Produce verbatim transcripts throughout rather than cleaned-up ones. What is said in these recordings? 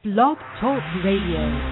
Blog Talk Radio.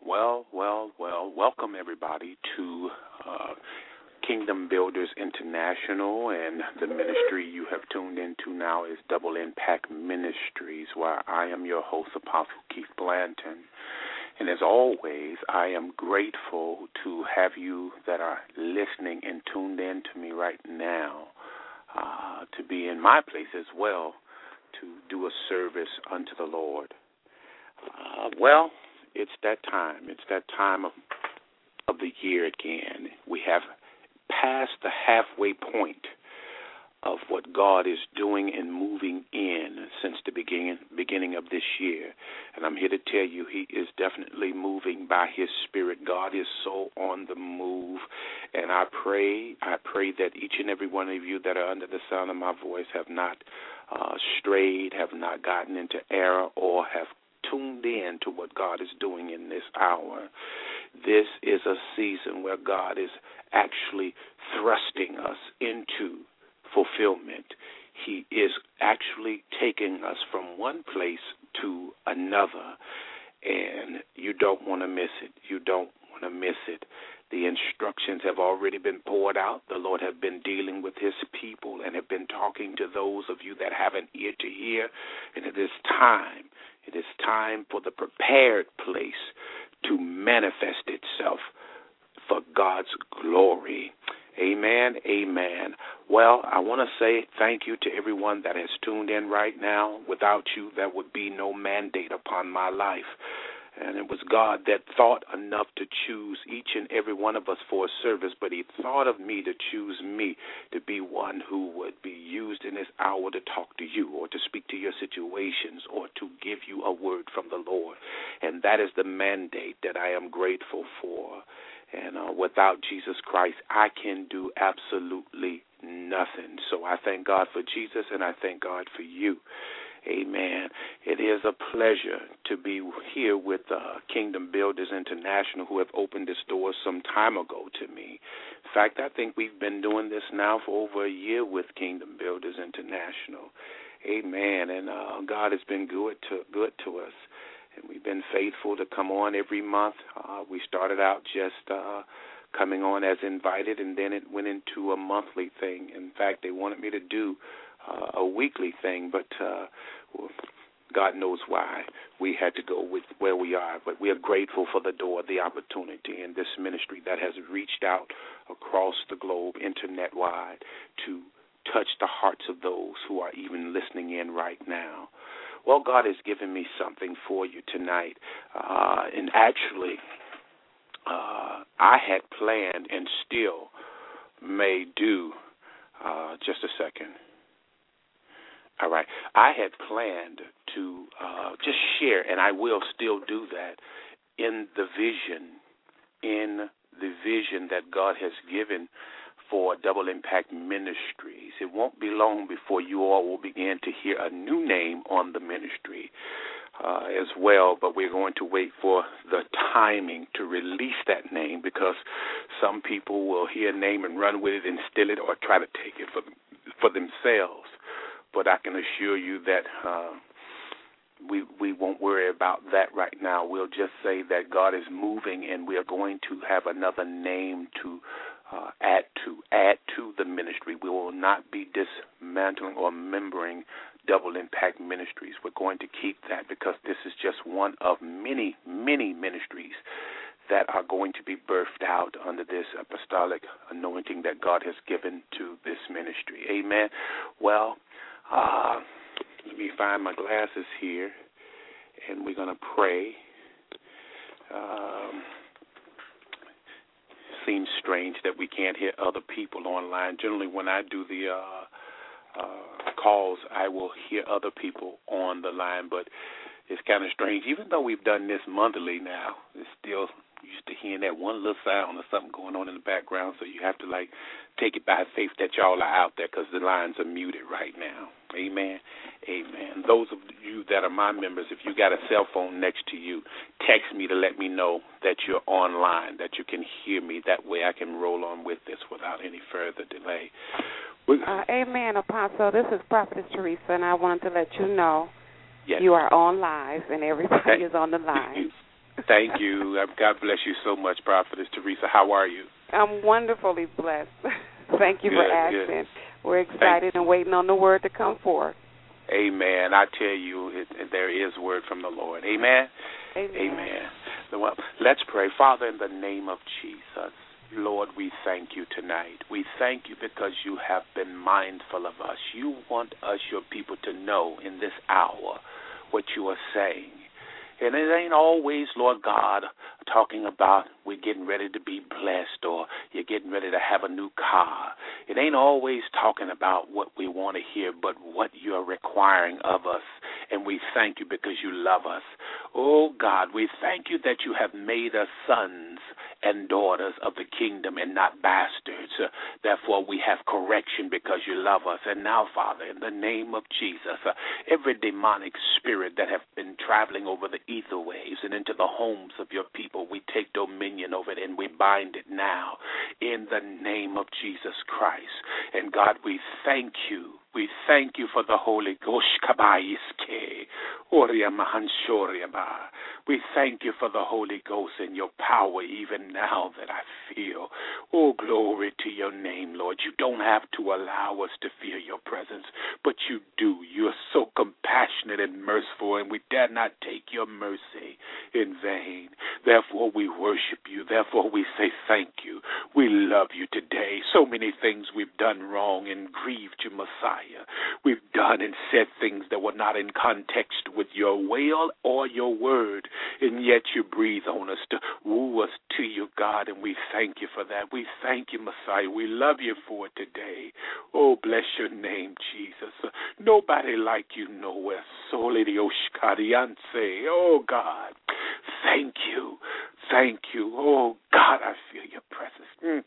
Well, well, well, welcome everybody to uh, Kingdom Builders International, and the ministry you have tuned into now is Double Impact Ministries, where I am your host, Apostle Keith Blanton. And as always, I am grateful to have you that are listening and tuned in to me right now, uh, to be in my place as well, to do a service unto the Lord. Uh, well, it's that time. It's that time of, of the year again. We have passed the halfway point of what God is doing and moving in since the beginning beginning of this year. And I'm here to tell you, he is definitely moving by his Spirit. God is so on the move. And I pray, I pray that each and every one of you that are under the sound of my voice have not uh, strayed, have not gotten into error, or have tuned in to what God is doing in this hour. This is a season where God is actually thrusting us into fulfillment. He is actually taking us from one place to another, and you don't want to miss it. You don't want to miss it. The instructions have already been poured out. The Lord has been dealing with his people and have been talking to those of you that have an ear to hear, and it is time. It is time for the prepared place to manifest itself for God's glory. Amen, amen. Well, I want to say thank you to everyone that has tuned in right now. Without you, there would be no mandate upon my life. And it was God that thought enough to choose each and every one of us for a service, but he thought of me to choose me to be one who would be used in this hour to talk to you or to speak to your situations or to give you a word from the Lord. And that is the mandate that I am grateful for. And uh, without Jesus Christ, I can do absolutely nothing. So I thank God for Jesus, and I thank God for you. Amen. It is a pleasure to be here with uh, Kingdom Builders International, who have opened this door some time ago to me. In fact, I think we've been doing this now for over a year with Kingdom Builders International. Amen. And uh, God has been good to good to us. And we've been faithful to come on every month. Uh, we started out just uh, coming on as invited, and then it went into a monthly thing. In fact, they wanted me to do uh, a weekly thing, but uh, well, God knows why we had to go with where we are. But we are grateful for the door, the opportunity, and this ministry that has reached out across the globe, internet-wide, to touch the hearts of those who are even listening in right now. Well, God has given me something for you tonight. Uh, and actually, uh, I had planned and still may do, uh, just a second. All right. I had planned to uh, just share, and I will still do that, in the vision, in the vision that God has given for Double Impact Ministries. It won't be long before you all will begin to hear a new name on the ministry uh, as well, but we're going to wait for the timing to release that name, because some people will hear a name and run with it and steal it or try to take it for, for themselves. But I can assure you that uh, we we won't worry about that right now. We'll just say that God is moving, and we are going to have another name to Uh, add to add to the ministry. We will not be dismantling or membering Double Impact Ministries. We're going to keep that, because this is just one of many, many ministries that are going to be birthed out under this apostolic anointing that God has given to this ministry. Amen. Well, uh, let me find my glasses here, and we're going to pray. Um, Seems strange that we can't hear other people online. Generally, when I do the uh, uh, calls, I will hear other people on the line, but it's kind of strange. Even though we've done this monthly now, it's still used to hearing that one little sound or something going on in the background, so you have to, like, take it by faith that y'all are out there, because the lines are muted right now. Amen. Amen. Those of you that are my members, if you got a cell phone next to you, text me to let me know that you're online, that you can hear me. That way I can roll on with this without any further delay. Uh, amen, Apostle. This is Prophetess Teresa, and I wanted to let you know yes. you are on live, and everybody is on the line. Thank you. God bless you so much, Prophetess Teresa. How are you? I'm wonderfully blessed. Thank you good, for asking. Good. We're excited and waiting on the word to come forth. Amen. I tell you, it, there is word from the Lord. Amen. Amen. Amen. Well, let's pray. Father, in the name of Jesus, Lord, we thank you tonight. We thank you because you have been mindful of us. You want us, your people, to know in this hour what you are saying. And it ain't always, Lord God, talking about we're getting ready to be blessed or you're getting ready to have a new car. It ain't always talking about what we want to hear, but what you're requiring of us. And we thank you because you love us. Oh, God, we thank you that you have made us sons and daughters of the kingdom and not bastards. Uh, therefore, we have correction because you love us. And now, Father, in the name of Jesus, uh, every demonic spirit that have been traveling over the ether waves and into the homes of your people, we take dominion over it and we bind it now in the name of Jesus Christ. And God, we thank you. We thank you for the Holy Ghost. We thank you for the Holy Ghost and your power even now that I feel. Oh, glory to your name, Lord. You don't have to allow us to fear your presence, but you do. You are so compassionate and merciful, and we dare not take your mercy in vain. Therefore, we worship you. Therefore, we say thank you. We love you today. So many things we've done wrong and grieved you, Messiah. We've done and said things that were not in context with your will or your word, and yet you breathe on us to woo us to you, God, and we thank you for that. We thank you, Messiah. We love you for it today. Oh, bless your name, Jesus. Nobody like you nowhere. Oh, God. Thank you. Thank you. Oh, God, I feel your presence. Mm.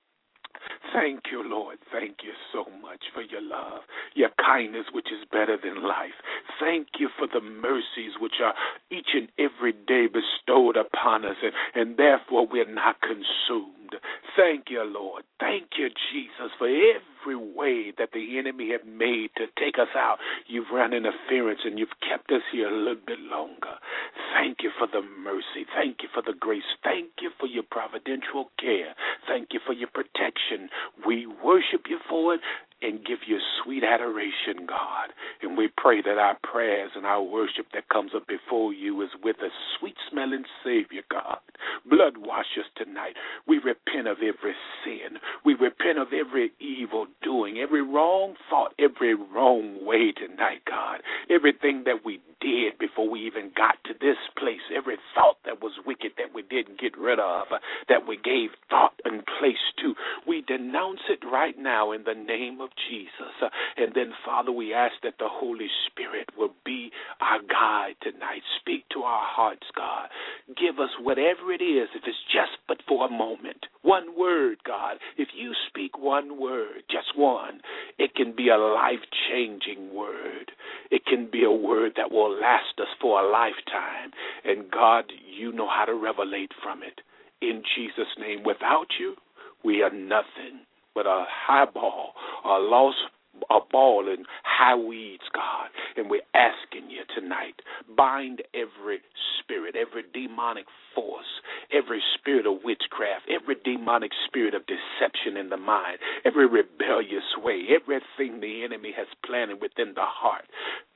Thank you, Lord. Thank you so much for your love, your kindness, which is better than life. Thank you for the mercies which are each and every day bestowed upon us, and, and therefore we're not consumed. Thank you, Lord. Thank you, Jesus, for every way that the enemy have made to take us out. You've run interference and you've kept us here a little bit longer. Thank you for the mercy. Thank you for the grace. Thank you for your providential care. Thank you for your protection. We worship you for it and give you sweet adoration, God. And we pray that our prayers and our worship that comes up before you is with a sweet-smelling Savior, God. Blood wash us tonight. We repent of every sin. We repent of every evil doing, every wrong thought, every wrong way tonight, God. Everything that we did before we even got to this place, every thought that was wicked that we didn't get rid of, that we gave thought and place to, we denounce it right now in the name of Jesus. Uh, and then, Father, we ask that the Holy Spirit will be our guide tonight. Speak to our hearts, God. Give us whatever it is, if it's just but for a moment. One word, God. If you speak one word, just one, it can be a life-changing word. It can be a word that will last us for a lifetime. And, God, you know how to revelate from it. In Jesus' name, without you, we are nothing but a high ball, a lost a ball in high weeds, God. And we're asking you tonight, bind every spirit, every demonic force, every spirit of witchcraft, every demonic spirit of deception in the mind, every rebellious way, everything the enemy has planted within the heart.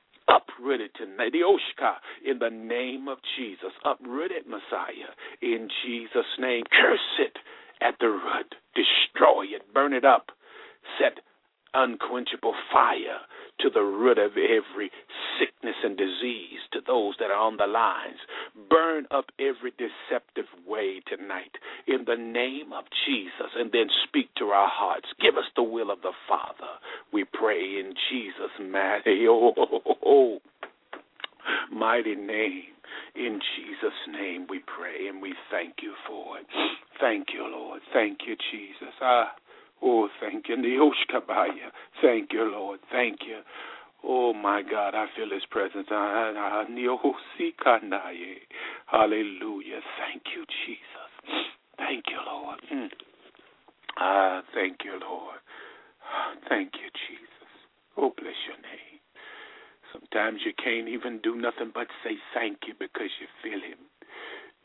Uproot it tonight, the Oshka, in the name of Jesus. Uproot it, Messiah, in Jesus' name. Curse it at the root. Destroy it. Burn it up. Set unquenchable fire to the root of every sickness and disease to those that are on the lines. Burn up every deceptive way tonight in the name of Jesus, and then speak to our hearts. Give us the will of the Father. We pray in Jesus' mighty, oh, oh, oh, oh, mighty name. In Jesus' name we pray, and we thank you for it. Thank you, Lord. Thank you, Jesus. Ah, oh, thank you. Thank you, Lord. Thank you. Oh, my God, I feel his presence. Hallelujah. Thank you, Jesus. Thank you, Lord. Mm. Ah, thank you, Lord. Thank you, Jesus. Oh, bless your name. Sometimes you can't even do nothing but say thank you because you feel him.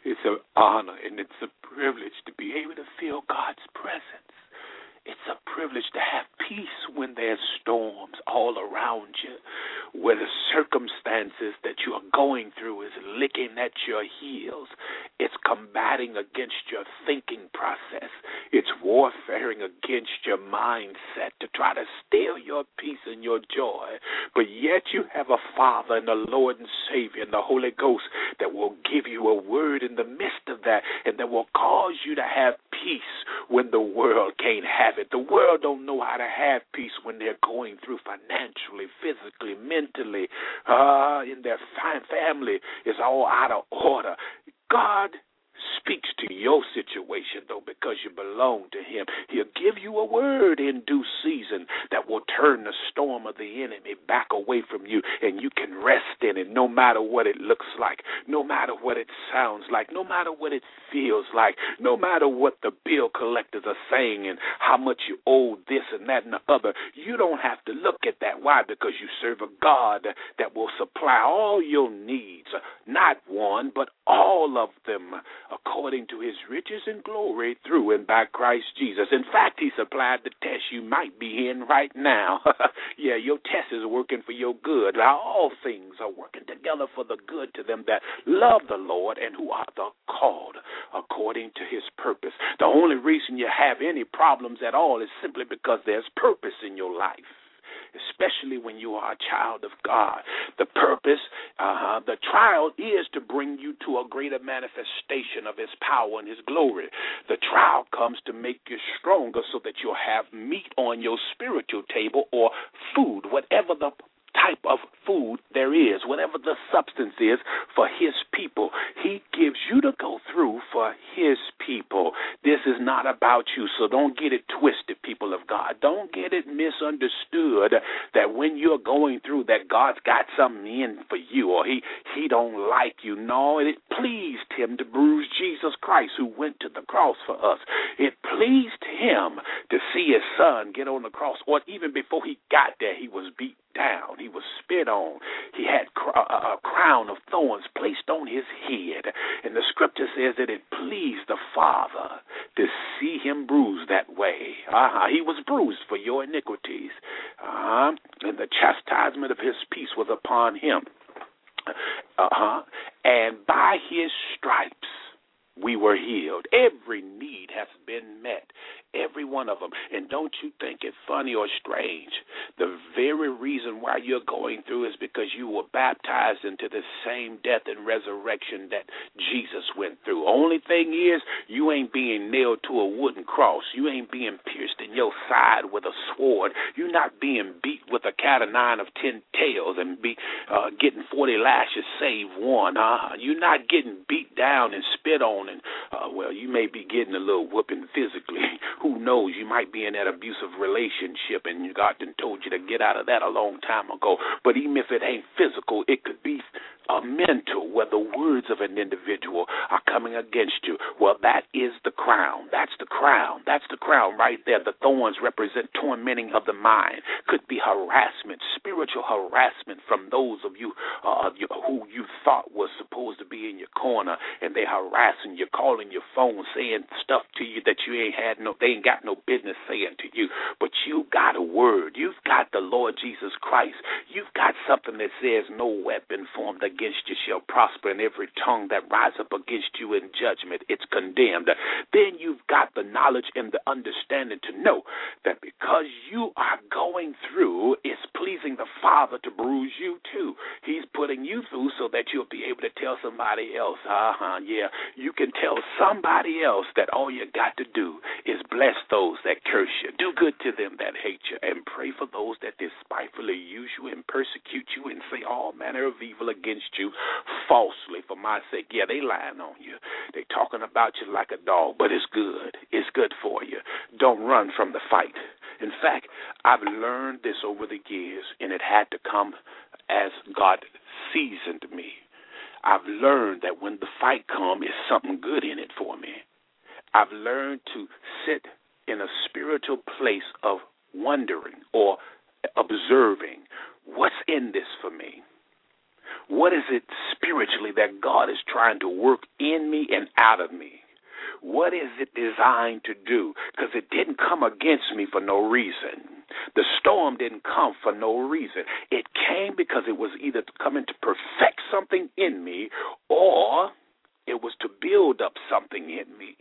It's an honor and it's a privilege to be able to feel God's presence. It's a privilege to have peace when there's storms all around you, where the circumstances that you are going through is licking at your heels. It's combating against your thinking process. It's warfaring against your mindset to try to steal your peace and your joy. But yet you have a Father and a Lord and Savior and the Holy Ghost that will give you a word in the midst of that and that will cause you to have peace when the world can't have it. The world don't know how to have peace when they're going through financially, physically, mentally, uh, in their family is all out of order. God speaks to your situation, though, because you belong to him. He'll give you a word in due season that will turn the storm of the enemy back away from you, and you can rest in it no matter what it looks like, no matter what it sounds like, no matter what it feels like, no matter what the bill collectors are saying and how much you owe this and that and the other. You don't have to look at that. Why? Because you serve a God that will supply all your needs, not one, but all of them, according to his riches and glory through and by Christ Jesus. In fact, he supplied the test you might be in right now. Yeah, your test is working for your good. Now, all things are working together for the good to them that love the Lord and who are the called according to his purpose. The only reason you have any problems at all is simply because there's purpose in your life, especially when you are a child of God. The purpose, uh, the trial is to bring you to a greater manifestation of his power and his glory. The trial comes to make you stronger so that you'll have meat on your spiritual table or food, whatever the type of food there is, whatever the substance is for his people. He gives you to go through for his people. This is not about you, so don't get it twisted, people of God. Don't get it misunderstood that when you're going through that God's got something in for you or he, he don't like you. No, it pleased him to bruise Jesus Christ who went to the cross for us. It pleased him to see his son get on the cross, or even before he got there, he was beat down. He was spit on. He had a crown of thorns placed on his head. And the scripture says that it pleased the Father to see him bruised that way. Uh-huh. He was bruised for your iniquities. Uh-huh. And the chastisement of his peace was upon him. Uh-huh. And by his stripes we were healed. Every need has been met. Every one of them. And don't you think it funny or strange? The very reason why you're going through is because you were baptized into the same death and resurrection that Jesus went through. Only thing is, you ain't being nailed to a wooden cross. You ain't being pierced in your side with a sword. You're not being beat with a cat of nine of ten tails and be uh, getting forty lashes save one. Uh, you're not getting beat down and spit on. And uh, well, you may be getting a little whooping physically. Who knows? You might be in that abusive relationship and God done told you to get out of that a long time ago. But even if it ain't physical, it could be a mental, where the words of an individual are coming against you. Well, that is the crown. That's the crown. That's the crown right there. The thorns represent tormenting of the mind. Could be harassment, spiritual harassment from those of you, uh, you who you thought was supposed to be in your corner, and they harassing you, calling your phone, saying stuff to you that you ain't had no, they ain't got no business saying to you. But you got a word. You've got the Lord Jesus Christ. You've got something that says no weapon formed against against you shall prosper, and every tongue that rise up against you in judgment, it's condemned. Then you've got the knowledge and the understanding to know that because you are going through, it's pleasing the Father to bruise you too. He's putting you through so that you'll be able to tell somebody else, uh-huh, yeah, you can tell somebody else that all you got to do is bless those that curse you, do good to them that hate you, and pray for those that despitefully use you and persecute you and say all manner of evil against you falsely for my sake. Yeah, they lying on you. They talking about you like a dog, but it's good. It's good for you. Don't run from the fight. In fact, I've learned this over the years, and it had to come as God seasoned me. I've learned that when the fight comes, there's something good in it for me. I've learned to sit in a spiritual place of wondering or observing what's in this for me. What is it spiritually that God is trying to work in me and out of me? What is it designed to do? Because it didn't come against me for no reason. The storm didn't come for no reason. It came because it was either coming to perfect something in me or it was to build up something in me.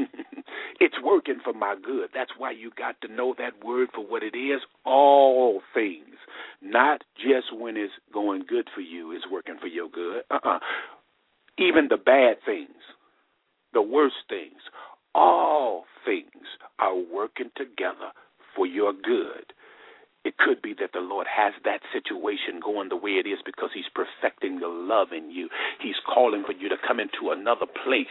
It's working for my good. That's why you got to know that word for what it is. All things, not just when it's going good for you, is working for your good. Uh-uh. Even the bad things, the worst things, all things are working together for your good. It could be that the Lord has that situation going the way it is because he's perfecting the love in you. He's calling for you to come into another place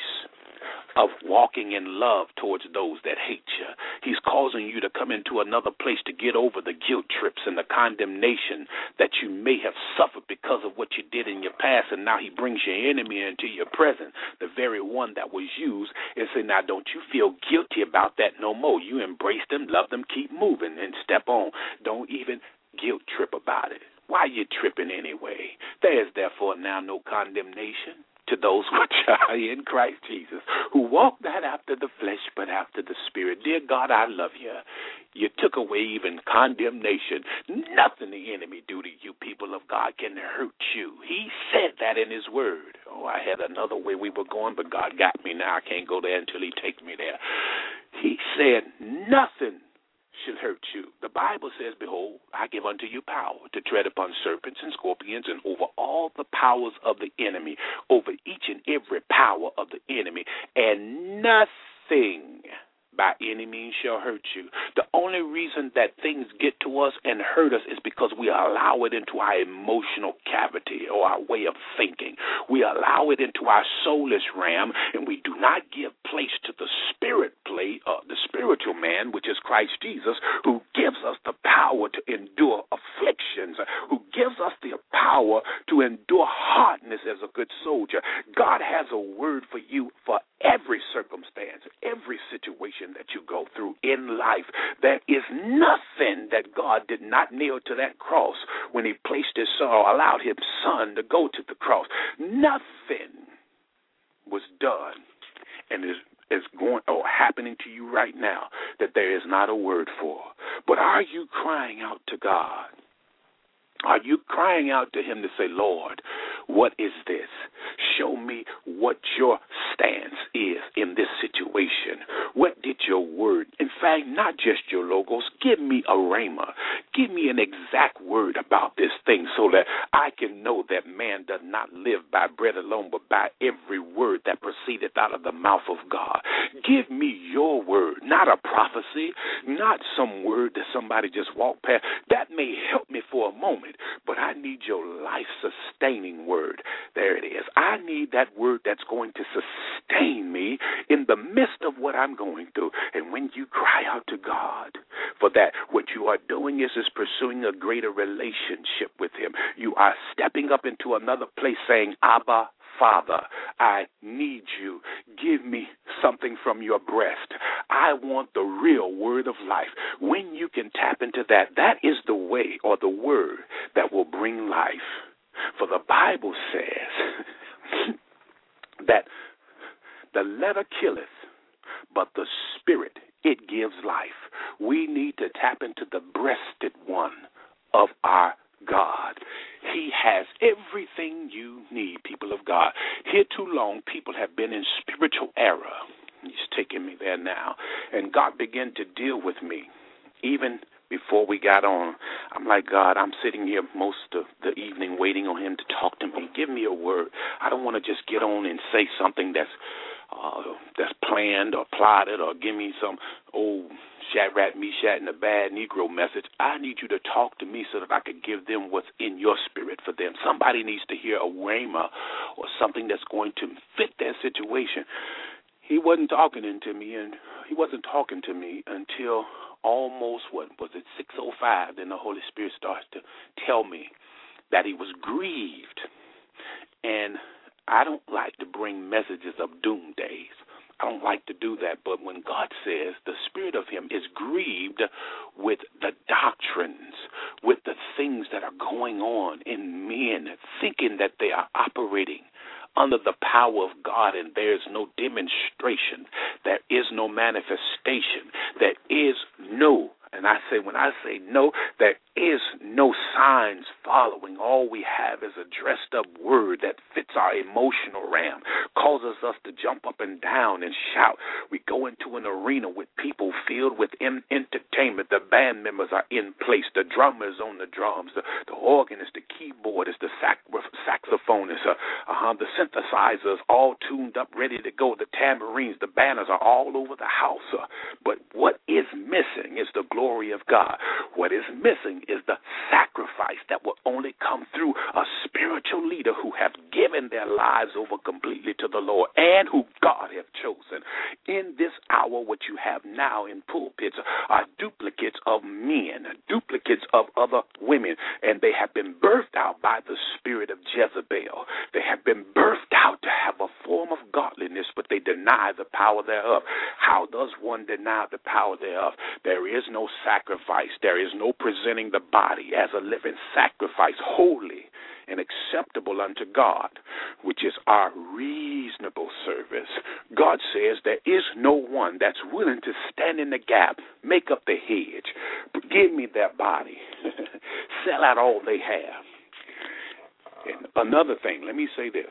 of walking in love towards those that hate you. He's causing you to come into another place to get over the guilt trips and the condemnation that you may have suffered because of what you did in your past, and now he brings your enemy into your present, the very one that was used, and say, now don't you feel guilty about that no more. You embrace them, love them, keep moving, and step on. Don't even guilt trip about it. Why you tripping anyway? There is therefore now no condemnation to those which are in Christ Jesus, who walk not after the flesh, but after the Spirit. Dear God, I love you. You took away even condemnation. Nothing the enemy do to you, people of God, can hurt you. He said that in his word. Oh, I had another way we were going, but God got me now. I can't go there until he takes me there. He said nothing should hurt you. The Bible says, behold, I give unto you power to tread upon serpents and scorpions and over all the powers of the enemy, over each and every power of the enemy, and nothing by any means shall hurt you. The only reason that things get to us and hurt us is because we allow it into our emotional cavity or our way of thinking. We allow it into our soulish realm, and we do not give place to the spirit play, uh, the spiritual man, which is Christ Jesus, who gives us the power to endure afflictions, who gives us the power to endure hardness as a good soldier. God has a word for you for every circumstance, every situation that you go through in life. There is nothing that God did not nail to that cross when he placed his son or allowed his son to go to the cross. Nothing was done and is is going or happening to you right now that there is not a word for. But are you crying out to God? Are you crying out to him to say, Lord, what is this? Show me what your stance is in this situation. What did your word, in fact, not just your logos, give me a rhema. Give me an exact word about this thing so that I can know that man does not live by bread alone, but by every word that proceedeth out of the mouth of God. Give me your word, not a prophecy, not some word that somebody just walked past. That may help me for a moment, but I need your life-sustaining word. There it is. I need that word that's going to sustain me in the midst of what I'm going through. And when you cry out to God for that, what you are doing is, is pursuing a greater relationship with him. You are stepping up into another place saying, Abba, Father, I need you. Give me something from your breast. I want the real word of life. When you can tap into that, that is the way or the word that will bring life. For the Bible says that the letter killeth, but the spirit, it gives life. We need to tap into the breasted one of our God. He has everything you need, people of God. Here too long, people have been in spiritual error. He's taking me there now. And God began to deal with me. Even before we got on, I'm like, God, I'm sitting here most of the evening waiting on him to talk to me. Give me a word. I don't want to just get on and say something that's uh, that's planned or plotted or give me some old Shadrach, Meshach, and a bad Negro message. I need you to talk to me so that I can give them what's in your spirit for them. Somebody needs to hear a rhema or something that's going to fit their situation. He wasn't talking to me, and he wasn't talking to me until almost, what was it, six oh five. Then the Holy Spirit starts to tell me that he was grieved. And I don't like to bring messages of doom days. I don't like to do that, but when God says the spirit of him is grieved with the doctrines, with the things that are going on in men, thinking that they are operating under the power of God, and there is no demonstration, there is no manifestation, there is no, and I say, when I say no, there is no signs following. All we have is a dressed up word that fits our emotional realm, causes us to jump up and down and shout. We go into an arena with people filled with entertainment. The band members are in place. The drummer is on the drums. The, the organist, the keyboardist, the sax, saxophonist, uh, uh, the synthesizers all tuned up, ready to go. The tambourines, the banners are all over the house. Uh, but what is missing is the glory of God. What is missing is the sacrifice that will only come through a spiritual leader who have given their lives over completely to the Lord and who God have chosen. In this hour, what you have now in pulpits are duplicates of men, duplicates of other women, and they have been birthed out by the spirit of Jezebel. They have been birthed out to have a form of godliness, but they deny the power thereof. How does one deny the power thereof? There is no sacrifice. There is no presenting the body as a living sacrifice, holy and acceptable unto God, which is our reasonable service. God says there is no one that's willing to stand in the gap, make up the hedge, give me their body, sell out all they have. And another thing, let me say this.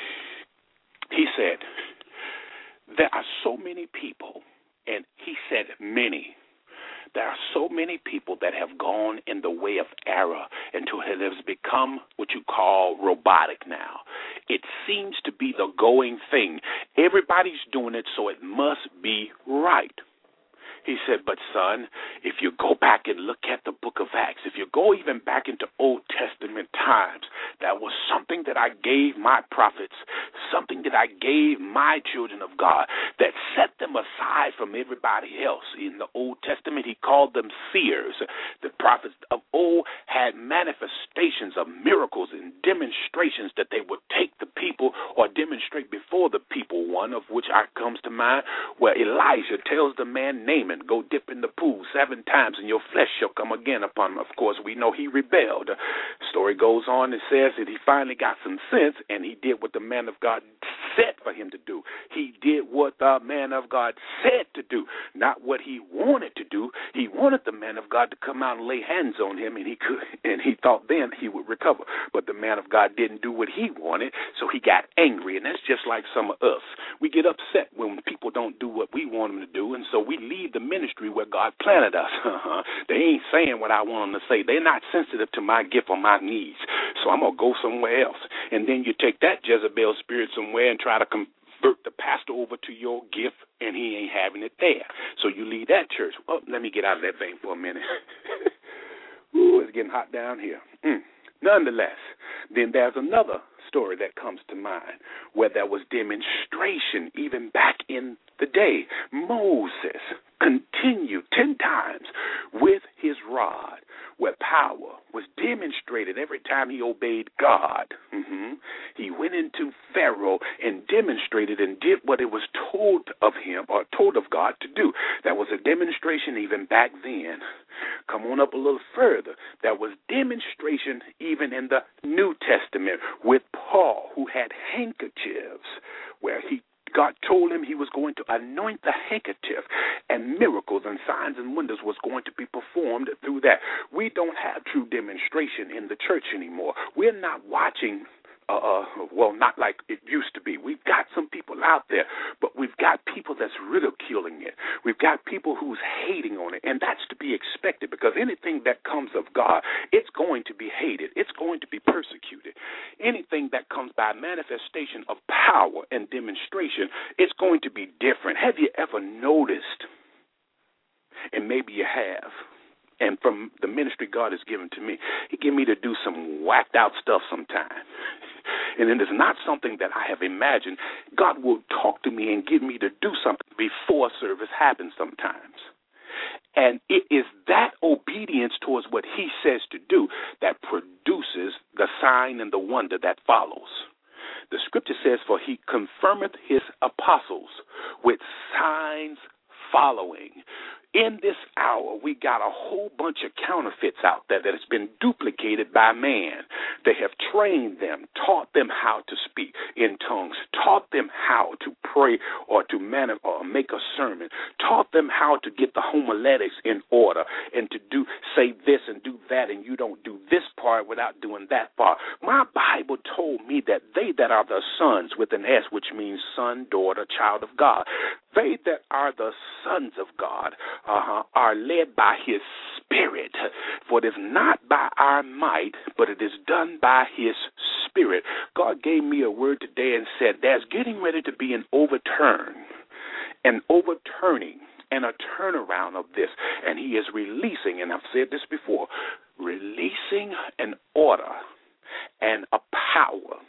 He said, there are so many people, and he said many, there are so many people that have gone in the way of error until it has become what you call robotic now. It seems to be the going thing. Everybody's doing it, so it must be right. He said, but son, if you go back and look at the book of Acts, if you go even back into Old Testament times, that was something that I gave my prophets, something that I gave my children of God, that set them aside from everybody else. In the Old Testament, he called them seers. The prophets of old had manifestations of miracles and demonstrations that they would take the people or demonstrate before the people, one of which I comes to mind, where Elijah tells the man Naaman, go dip in the pool seven times and your flesh shall come again upon him. Of course, we know he rebelled. The story goes on and says that he finally got some sense and he did what the man of God said for him to do. He did what the man of God said to do, not what he wanted to do. He wanted the man of God to come out and lay hands on him, and he could, and he thought then he would recover. But the man of God didn't do what he wanted, so he got angry, and that's just like some of us. We get upset when people don't do what we want them to do, and so we leave the ministry where God planted us. They ain't saying what I want them to say. They're not sensitive to my gift or my needs, so I'm going to go somewhere else. And then you take that Jezebel spirit somewhere and try to convert the pastor over to your gift, and he ain't having it there. So you leave that church. Well, let me get out of that vein for a minute. Ooh, it's getting hot down here. Mm. Nonetheless, then there's another story that comes to mind where there was demonstration even back in the day. Moses continued ten times with his rod, where power was demonstrated every time he obeyed God. Mm-hmm. He went into Pharaoh and demonstrated and did what it was told of him or told of God to do. That was a demonstration even back then. Come on up a little further. There was demonstration even in the New Testament with Paul, who had handkerchiefs, where he God told him he was going to anoint the handkerchief, and miracles and signs and wonders was going to be performed through that. We don't have true demonstration in the church anymore. We're not watching, uh, well, not like it used to be. We've got some people out there, but we've got people that's ridiculing it. We've got people who's hating on it, and that's to be expected, because anything that comes of God, it's going to be hated. It's going to be persecuted. Anything that comes by manifestation of power and demonstration, it's going to be different. Have you ever noticed, and maybe you have, and from the ministry God has given to me, he gave me to do some whacked out stuff sometimes. And it is not something that I have imagined. God will talk to me and give me to do something before service happens sometimes. And it is that obedience towards what he says to do that produces the sign and the wonder that follows. The scripture says, for he confirmeth his apostles with signs following. in this hour, we got a whole bunch of counterfeits out there that has been duplicated by man. They have trained them, taught them how to speak in tongues, taught them how to pray or to man or make a sermon, taught them how to get the homiletics in order and to do say this and do that, and you don't do this part without doing that part. My Bible told me that they that are the sons with an S, which means son, daughter, child of God, they that are the sons of God uh-huh, are led by his Spirit. For it is not by our might, but it is done by his Spirit. God gave me a word today and said there's getting ready to be an overturn, an overturning, and a turnaround of this. And he is releasing, and I've said this before, releasing an order and a power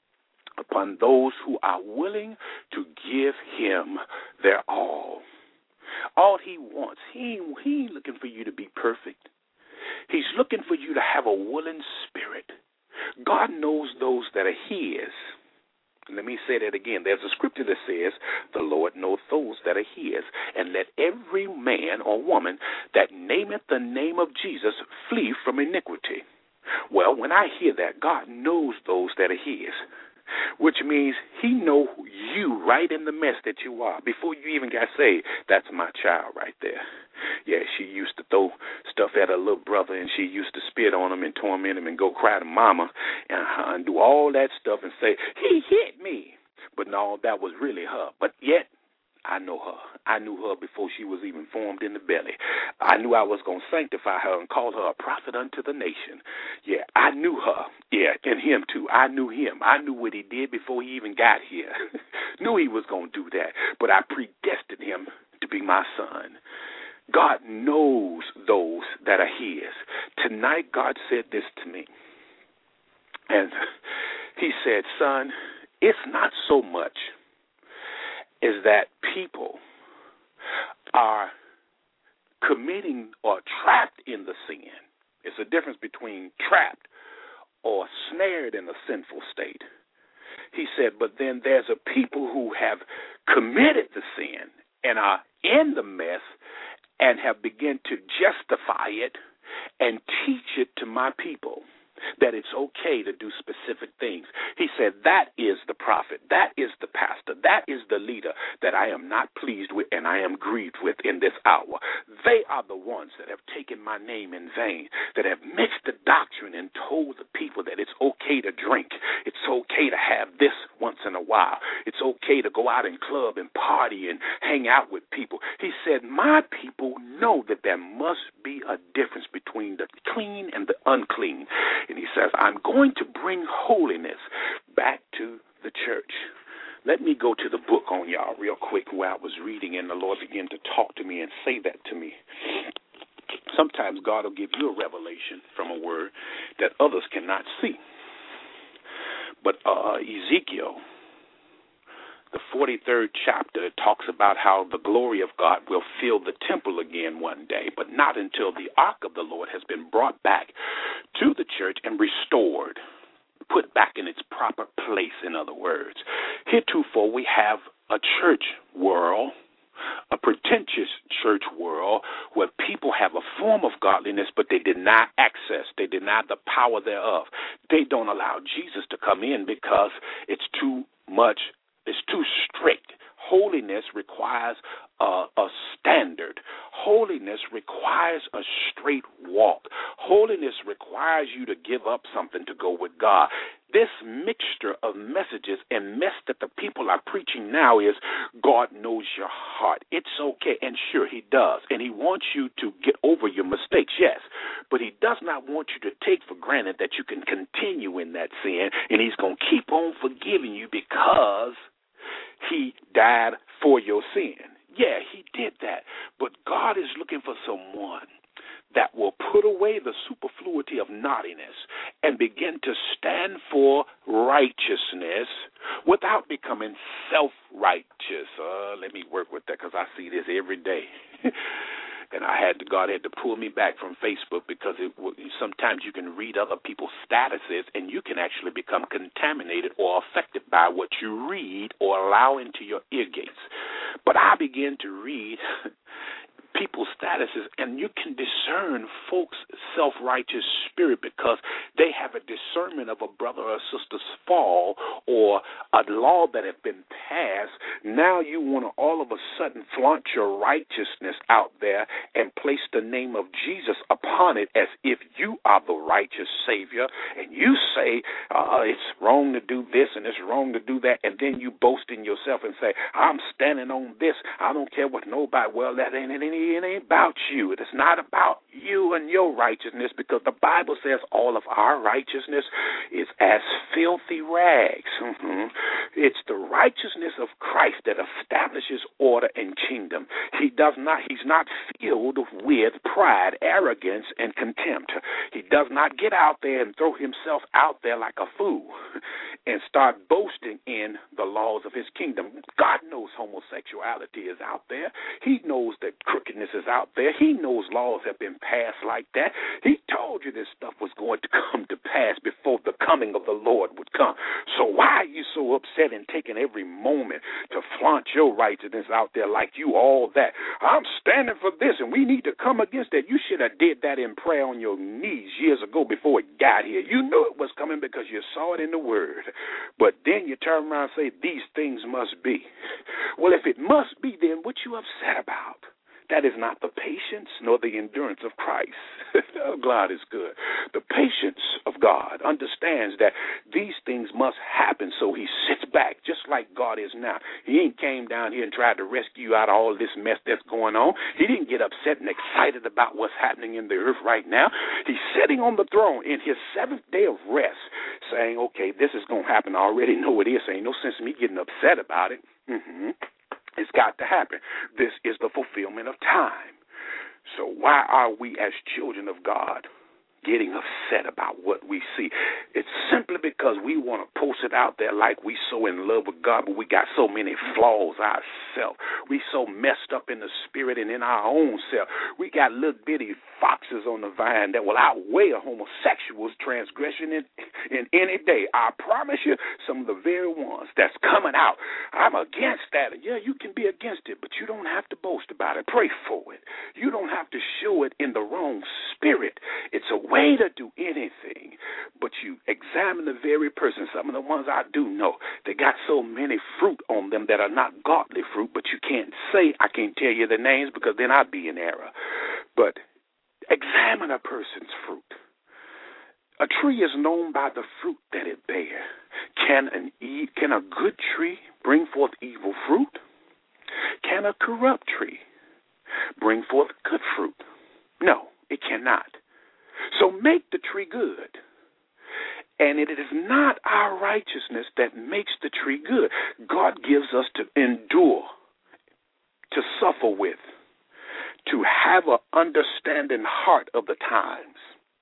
upon those who are willing to give him their all. All he wants, he, he ain't looking for you to be perfect. He's looking for you to have a willing spirit. God knows those that are his. Let me say that again. There's a scripture that says, the Lord knows those that are his. And let every man or woman that nameth the name of Jesus flee from iniquity. Well, when I hear that, God knows those that are his, which means he know you right in the mess that you are. Before you even got saved, that's my child right there. Yeah, she used to throw stuff at her little brother, and she used to spit on him and torment him and go cry to mama and, uh, and do all that stuff and say, he hit me. But no, that was really her. But yet, I know her. I knew her before she was even formed in the belly. I knew I was going to sanctify her and call her a prophet unto the nation. Yeah, I knew her. Yeah, and him too. I knew him. I knew what he did before he even got here. Knew he was going to do that. But I predestined him to be my son. God knows those that are his. Tonight, God said this to me. And he said, son, it's not so much is that people are committing or trapped in the sin. It's a difference between trapped or snared in a sinful state. He said, but then there's a people who have committed the sin and are in the mess and have begun to justify it and teach it to my people, that it's okay to do specific things. He said, that is the prophet, that is the pastor, that is the leader that I am not pleased with and I am grieved with in this hour. They are the ones that have taken my name in vain, that have mixed the doctrine and told the people that it's okay to drink, it's okay to have this once in a while, it's okay to go out and club and party and hang out with people. He said, my people know that there must be a difference between the clean and the unclean. And he says, I'm going to bring holiness back to the church. Let me go to the book on y'all real quick where I was reading and the Lord began to talk to me and say that to me. Sometimes God will give you a revelation from a word that others cannot see. But uh, Ezekiel, the forty-third chapter, talks about how the glory of God will fill the temple again one day, but not until the ark of the Lord has been brought back to the church and restored, put back in its proper place, in other words. Heretofore, we have a church world, a pretentious church world, where people have a form of godliness, but they deny access. They deny the power thereof. They don't allow Jesus to come in because it's too much. It's too strict. Holiness requires a, a standard. Holiness requires a straight walk. Holiness requires you to give up something to go with God. This mixture of messages and mess that the people are preaching now is God knows your heart. It's okay. And sure, he does. And he wants you to get over your mistakes, yes. But he does not want you to take for granted that you can continue in that sin, and he's going to keep on forgiving you because he died for your sin. Yeah, he did that. But God is looking for someone that will put away the superfluity of naughtiness and begin to stand for righteousness without becoming self-righteous. Uh, let me work with that because I see this every day. And I had to, God had to pull me back from Facebook because it, sometimes you can read other people's statuses and you can actually become contaminated or affected by what you read or allow into your ear gates. But I began to read people's statuses, and you can discern folks' self-righteous spirit because they have a discernment of a brother or sister's fall or a law that has been passed. Now you want to all of a sudden flaunt your righteousness out there and place the name of Jesus upon it as if you are the righteous Savior, and you say uh, it's wrong to do this and it's wrong to do that, and then you boast in yourself and say, I'm standing on this. I don't care what nobody. Well, that ain't it, it ain't about you. It is not about you and your righteousness, because the Bible says all of our righteousness is as filthy rags. Mm-hmm. It's the righteousness of Christ that establishes order and kingdom. He does not. He's not filled with pride, arrogance, and contempt. He does not get out there and throw himself out there like a fool and start boasting in the laws of his kingdom. God knows homosexuality is out there. He knows that crookedness is out there. He knows laws have been passed like that. He told you this stuff was going to come to pass before the coming of the Lord would come. So why are you so upset and taking every moment to flaunt your righteousness out there like you all that? I'm standing for this, and we need to come against that. You should have did that in prayer on your knees years ago before it got here. You knew it was coming because you saw it in the Word. But then you turn around and say, these things must be. Well, if it must be, then what you upset about? That is not the patience nor the endurance of Christ. Oh, God is good. The patience of God understands that these things must happen, so he sits back just like God is now. He ain't came down here and tried to rescue you out of all this mess that's going on. He didn't get upset and excited about what's happening in the earth right now. He's sitting on the throne in his seventh day of rest, saying, okay, this is going to happen. I already know it is. Ain't no sense in me getting upset about it. Mm-hmm. It's got to happen. This is the fulfillment of time. So why are we as children of God getting upset about what we see? It's simply because we want to post it out there like we so in love with God, but we got so many flaws ourselves. We so messed up in the spirit and in our own self. We got little bitty foxes on the vine that will outweigh a homosexual's transgression in, in any day. I promise you, some of the very ones that's coming out, I'm against that. Yeah, you can be against it, but you don't have to boast about it. Pray for it. You don't have to show it in the wrong spirit. It's a way to do anything, but you examine the very person. Some of the ones I do know, they got so many fruit on them that are not godly fruit, but you can't say, I can't tell you the names because then I'd be in error. But examine a person's fruit. A tree is known by the fruit that it bears. Can an e- can a good tree bring forth evil fruit? Can a corrupt tree bring forth good fruit? No, it cannot. So make the tree good. And it is not our righteousness that makes the tree good. God gives us to endure, to suffer with, to have an understanding heart of the times.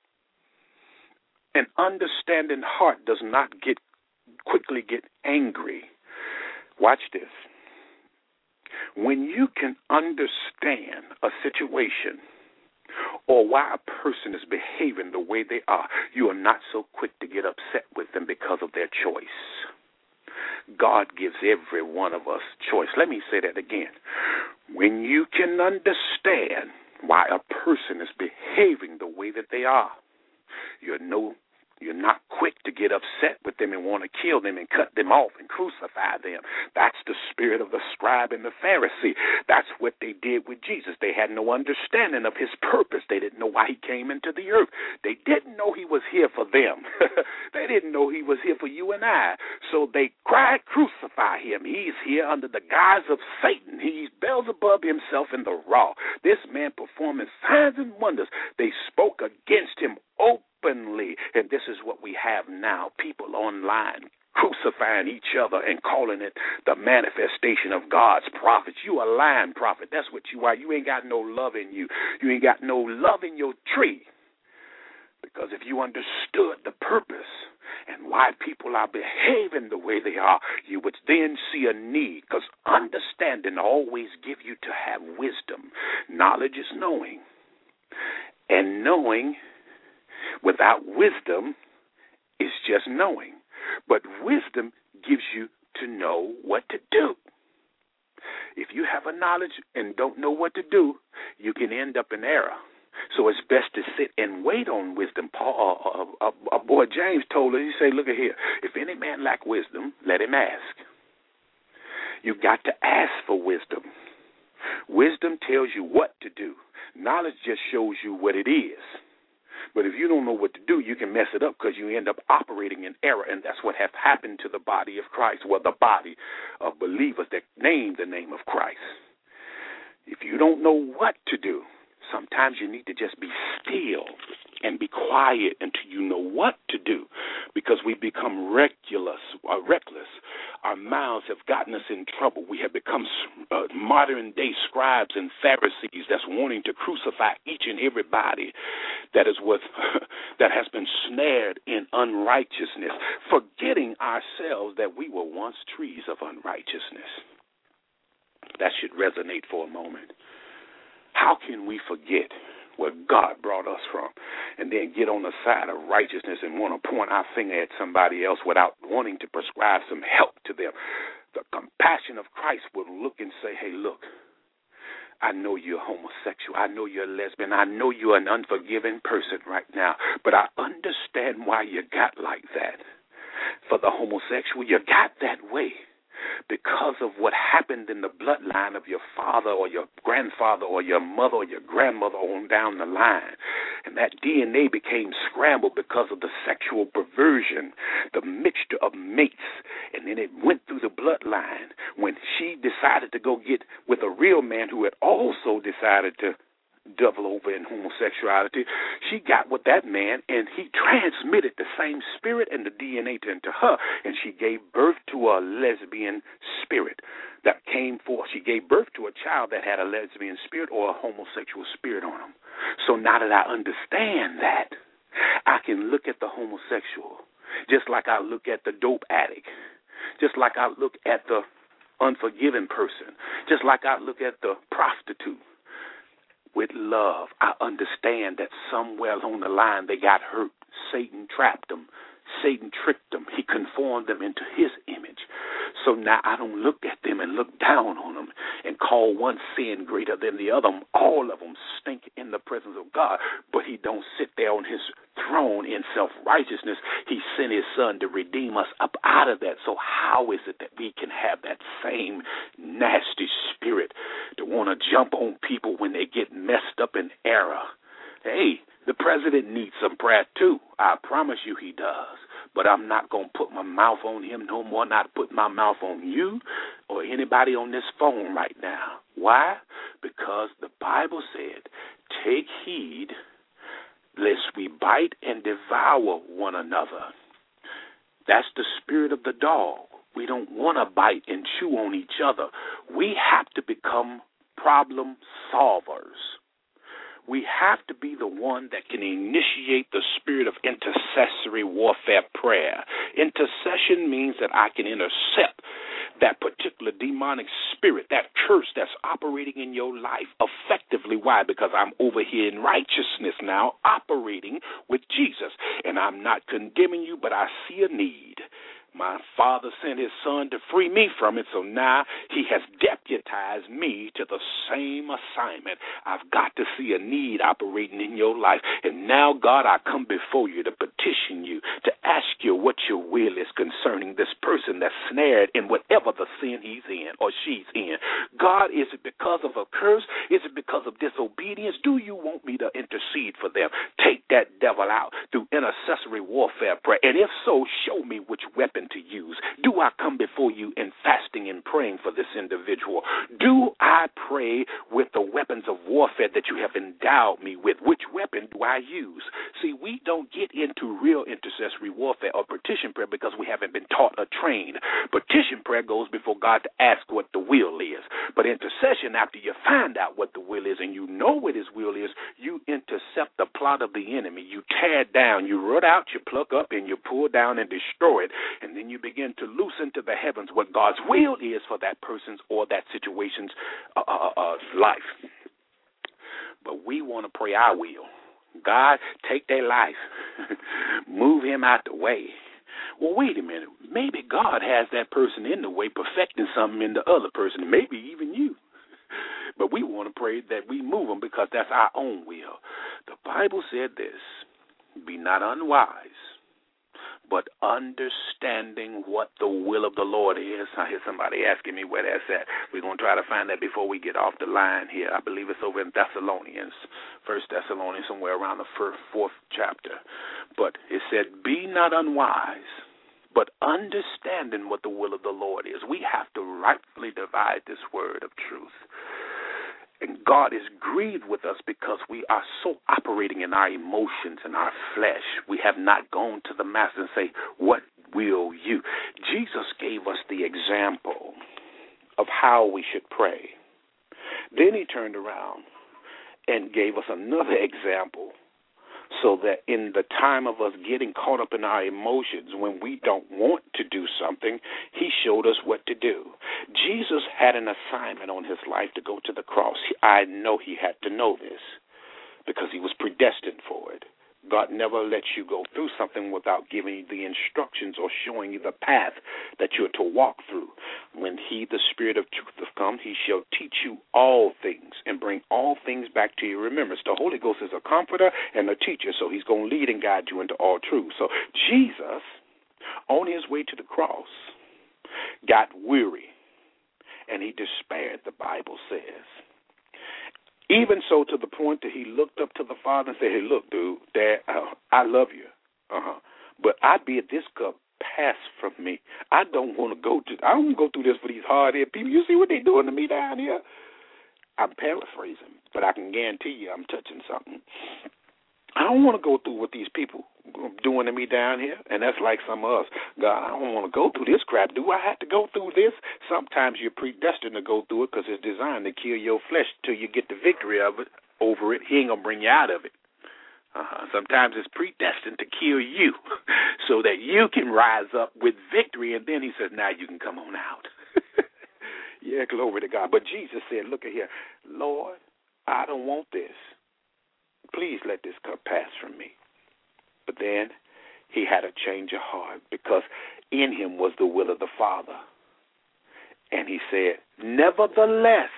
An understanding heart does not get quickly get angry. Watch this. When you can understand a situation or why a person is behaving the way they are, you are not so quick to get upset with them because of their choice. God gives every one of us choice. Let me say that again. When you can understand why a person is behaving the way that they are, you're no You're not quick to get upset with them and want to kill them and cut them off and crucify them. That's the spirit of the scribe and the Pharisee. That's what they did with Jesus. They had no understanding of his purpose. They didn't know why he came into the earth. They didn't know he was here for them. They didn't know he was here for you and I. So they cried, crucify him. He's here under the guise of Satan. He's Beelzebub himself in the raw. This man performing signs and wonders. They spoke against him openly. Openly, and this is what we have now, people online crucifying each other and calling it the manifestation of God's prophets. You a lying prophet. That's what you are. You ain't got no love in you. You ain't got no love in your tree. Because if you understood the purpose and why people are behaving the way they are, you would then see a need. Because understanding always give you to have wisdom. Knowledge is knowing. And knowing without wisdom is just knowing. But wisdom gives you to know what to do. If you have a knowledge and don't know what to do, you can end up in error. So it's best to sit and wait on wisdom. Paul, uh, uh, uh, uh, boy James told us, he said, look at here, if any man lack wisdom, let him ask. You've got to ask for wisdom. Wisdom tells you what to do. Knowledge just shows you what it is. But if you don't know what to do, you can mess it up because you end up operating in error, and that's what has happened to the body of Christ, well, the body of believers that name the name of Christ. If you don't know what to do, sometimes you need to just be still and be quiet until you know what to do, because we become reckless. Uh, reckless. Our mouths have gotten us in trouble. We have become uh, modern-day scribes and Pharisees that's wanting to crucify each and everybody that is with that has been snared in unrighteousness, forgetting ourselves that we were once trees of unrighteousness. That should resonate for a moment. How can we forget where God brought us from and then get on the side of righteousness and want to point our finger at somebody else without wanting to prescribe some help to them? The compassion of Christ will look and say, hey, look, I know you're homosexual. I know you're a lesbian. I know you're an unforgiving person right now, but I understand why you got like that. For the homosexual, you got that way because of what happened in the bloodline of your father or your grandfather or your mother or your grandmother on down the line. And that D N A became scrambled because of the sexual perversion, the mixture of mates. And then it went through the bloodline when she decided to go get with a real man who had also decided to double over in homosexuality. She got with that man, and he transmitted the same spirit and the D N A into her, and she gave birth to a lesbian spirit that came forth. She gave birth to a child that had a lesbian spirit or a homosexual spirit on him. So now that I understand that, I can look at the homosexual just like I look at the dope addict, just like I look at the unforgiving person, just like I look at the prostitute. With love, I understand that somewhere along the line they got hurt. Satan trapped them. Satan tricked them. He conformed them into his image. So now I don't look at them and look down on them and call one sin greater than the other. All of them stink in the presence of God, but he don't sit there on his throne in self-righteousness. He sent his son to redeem us up out of that. So how is it that we can have that same nasty spirit to want to jump on people when they get messed up in error? Hey, the president needs some prayer too. I promise you he does. But I'm not going to put my mouth on him no more, not put my mouth on you or anybody on this phone right now. Why? Because the Bible said, take heed lest we bite and devour one another. That's the spirit of the dog. We don't want to bite and chew on each other. We have to become problem solvers. We have to be the one that can initiate the spirit of intercessory warfare prayer. Intercession means that I can intercept that particular demonic spirit, that curse that's operating in your life effectively. Why? Because I'm over here in righteousness now, operating with Jesus. And I'm not condemning you, but I see a need. My Father sent his son to free me from it, so now he has deputized me to the same assignment. I've got to see a need operating in your life. And now, God, I come before you to petition you, to ask you what your will is concerning this person that's snared in whatever the sin he's in or she's in. God, is it because of a curse? Is it because of disobedience? Do you want me to intercede for them? Take that devil out through intercessory warfare prayer. And if so, show me which weapon to use. Do I come before you in fasting and praying for this individual? Do I pray with the weapons of warfare that you have endowed me with? Which weapon do I use? See, we don't get into real intercessory warfare or petition prayer because we haven't been taught or trained. Petition prayer goes before God to ask what the will is. But intercession, after you find out what the will is and you know what his will is, you intercept the plot of the enemy. You tear down, you root out, you pluck up, and you pull down and destroy it. And then you begin to loose into the heavens what God's will is for that person's or that situation's uh, uh, uh, life. But we want to pray our will. God, take their life. Move him out the way. Well, wait a minute. Maybe God has that person in the way perfecting something in the other person, maybe even you. But we want want to pray that we move them because that's our own will. The Bible said this, be not unwise, but understanding what the will of the Lord is. I hear somebody asking me where that's at. We're going to try to find that before we get off the line here. I believe it's over in Thessalonians, First Thessalonians, somewhere around the first, fourth chapter. But it said, be not unwise, but understanding what the will of the Lord is. We have to rightfully divide this word of truth. And God is grieved with us because we are so operating in our emotions and our flesh. We have not gone to the Master and say, what will you? Jesus gave us the example of how we should pray. Then he turned around and gave us another example so that in the time of us getting caught up in our emotions, when we don't want to do something, he showed us what to do. Jesus had an assignment on his life to go to the cross. I know he had to know this because he was predestined for it. God never lets you go through something without giving you the instructions or showing you the path that you're to walk through. When he, the Spirit of truth, has come, he shall teach you all things and bring all things back to your remembrance. The Holy Ghost is a comforter and a teacher, so he's going to lead and guide you into all truth. So Jesus, on his way to the cross, got weary, and he despaired, the Bible says. Even so, to the point that he looked up to the Father and said, hey, look, dude, Dad, uh, I love you, uh-huh, but I bid this cup pass from me. I don't want to go to, I don't want to go through this for these hard-headed people. You see what they're doing to me down here? I'm paraphrasing, but I can guarantee you I'm touching something. I don't want to go through what these people doing to me down here, and that's like some of us. God, I don't want to go through this crap. Do I have to go through this? Sometimes you're predestined to go through it because it's designed to kill your flesh till you get the victory of it over it. He ain't going to bring you out of it. Uh-huh. Sometimes it's predestined to kill you so that you can rise up with victory, and then he says, now you can come on out. Yeah, glory to God. But Jesus said, look at here, Lord, I don't want this. Please let this cup pass from me. But then he had a change of heart because in him was the will of the Father. And he said, nevertheless,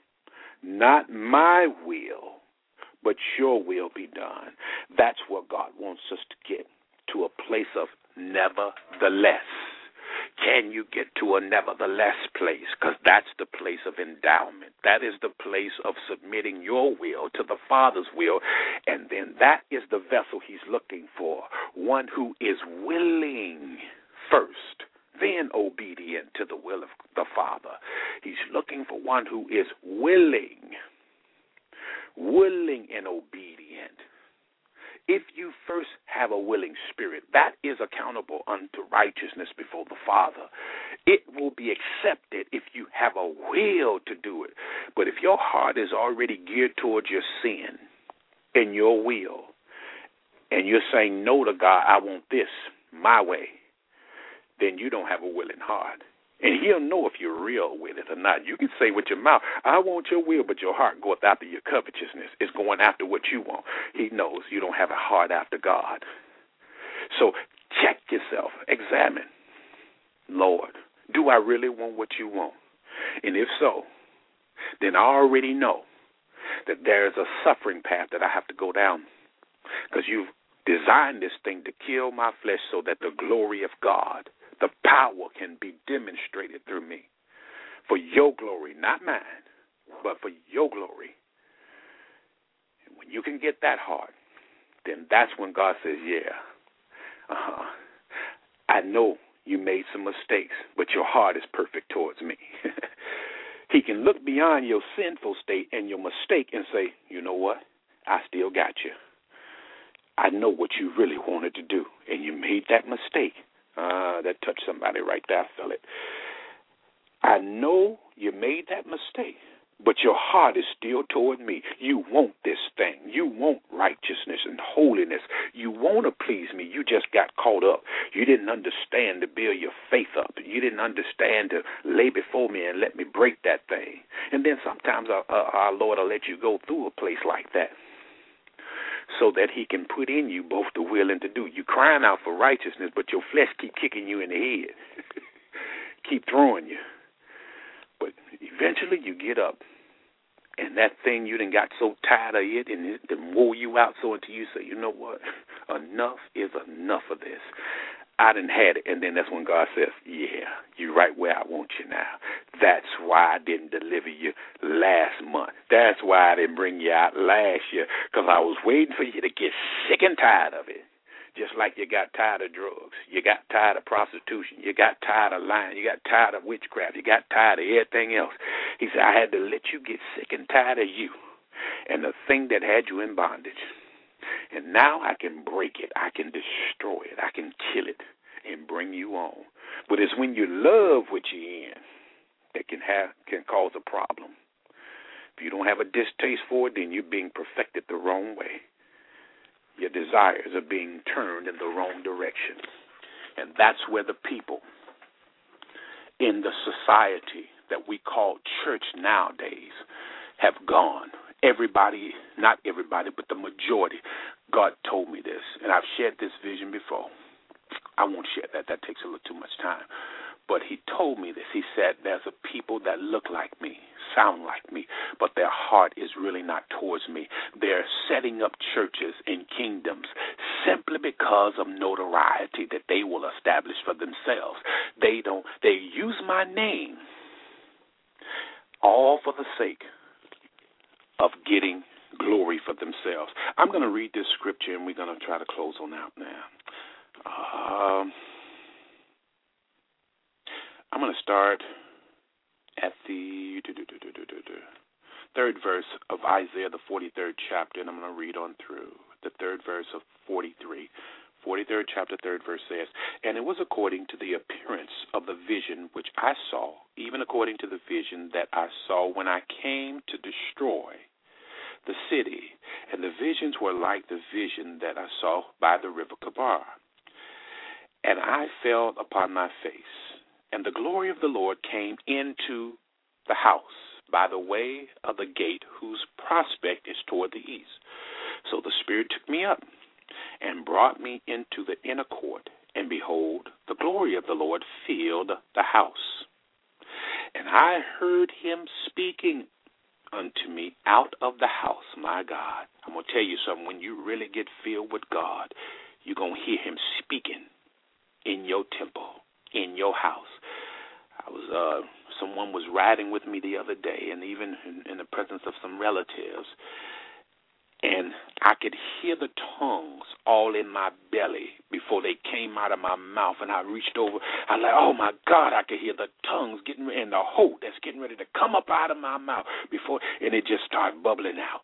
not my will, but your will be done. That's what God wants us to get, to a place of nevertheless. Can you get to a nevertheless place? Because that's the place of endowment. That is the place of submitting your will to the Father's will. And then that is the vessel he's looking for. One who is willing first, then obedient to the will of the Father. He's looking for one who is willing, willing and obedient. If you first have a willing spirit, that is accountable unto righteousness before the Father. It will be accepted if you have a will to do it. But if your heart is already geared towards your sin and your will, and you're saying no to God, I want this my way, then you don't have a willing heart. And he'll know if you're real with it or not. You can say with your mouth, I want your will, but your heart goeth after your covetousness. It's going after what you want. He knows you don't have a heart after God. So check yourself. Examine. Lord, do I really want what you want? And if so, then I already know that there is a suffering path that I have to go down because you've designed this thing to kill my flesh so that the glory of God, the power can be demonstrated through me for your glory, not mine, but for your glory. And when you can get that heart, then that's when God says, yeah, uh-huh. I know you made some mistakes, but your heart is perfect towards me. He can look beyond your sinful state and your mistake and say, you know what? I still got you. I know what you really wanted to do, and you made that mistake. Uh, that touched somebody right there. I felt it. I know you made that mistake, but your heart is still toward me. You want this thing. You want righteousness and holiness. You want to please me. You just got caught up. You didn't understand to build your faith up. You didn't understand to lay before me and let me break that thing. And then sometimes our, our Lord will let you go through a place like that, so that he can put in you both the will and to do. You crying out for righteousness, but your flesh keep kicking you in the head, keep throwing you. But eventually you get up, and that thing, you done got so tired of it and it done wore you out so until you say, you know what, enough is enough of this. I done had it. And then that's when God says, yeah, you're right where I want you now. That's why I didn't deliver you last month. That's why I didn't bring you out last year, because I was waiting for you to get sick and tired of it. Just like you got tired of drugs, you got tired of prostitution, you got tired of lying, you got tired of witchcraft, you got tired of everything else. He said, I had to let you get sick and tired of you and the thing that had you in bondage. And now I can break it, I can destroy it, I can kill it and bring you on. But it's when you love what you're in that can have can cause a problem. If you don't have a distaste for it, then you're being perfected the wrong way. Your desires are being turned in the wrong direction. And that's where the people in the society that we call church nowadays have gone. Everybody, not everybody, but the majority. God told me this, and I've shared this vision before. I won't share that. That takes a little too much time. But he told me this. He said there's a people that look like me, sound like me, but their heart is really not towards me. They're setting up churches and kingdoms simply because of notoriety that they will establish for themselves. They don't. They use my name all for the sake of getting glory for themselves. I'm going to read this scripture, and we're going to try to close on out now. Um, I'm going to start at the third verse of Isaiah, the forty-third chapter, and I'm going to read on through the third verse of forty-three. forty-third chapter, third verse says, and it was according to the appearance of the vision which I saw, even according to the vision that I saw when I came to destroy the city. And the visions were like the vision that I saw by the river Kabar. And I fell upon my face, and the glory of the Lord came into the house by the way of the gate whose prospect is toward the east. So the Spirit took me up and brought me into the inner court, and behold, the glory of the Lord filled the house. And I heard him speaking unto me out of the house. My God, I'm going to tell you something. When you really get filled with God, you're going to hear him speaking in your temple, in your house. I was, uh, someone was riding with me the other day, and even in, in the presence of some relatives, and I could hear the tongues all in my belly before they came out of my mouth. And I reached over. I was like, oh, my God, I could hear the tongues getting and the hope that's getting ready to come up out of my mouth before, and it just started bubbling out.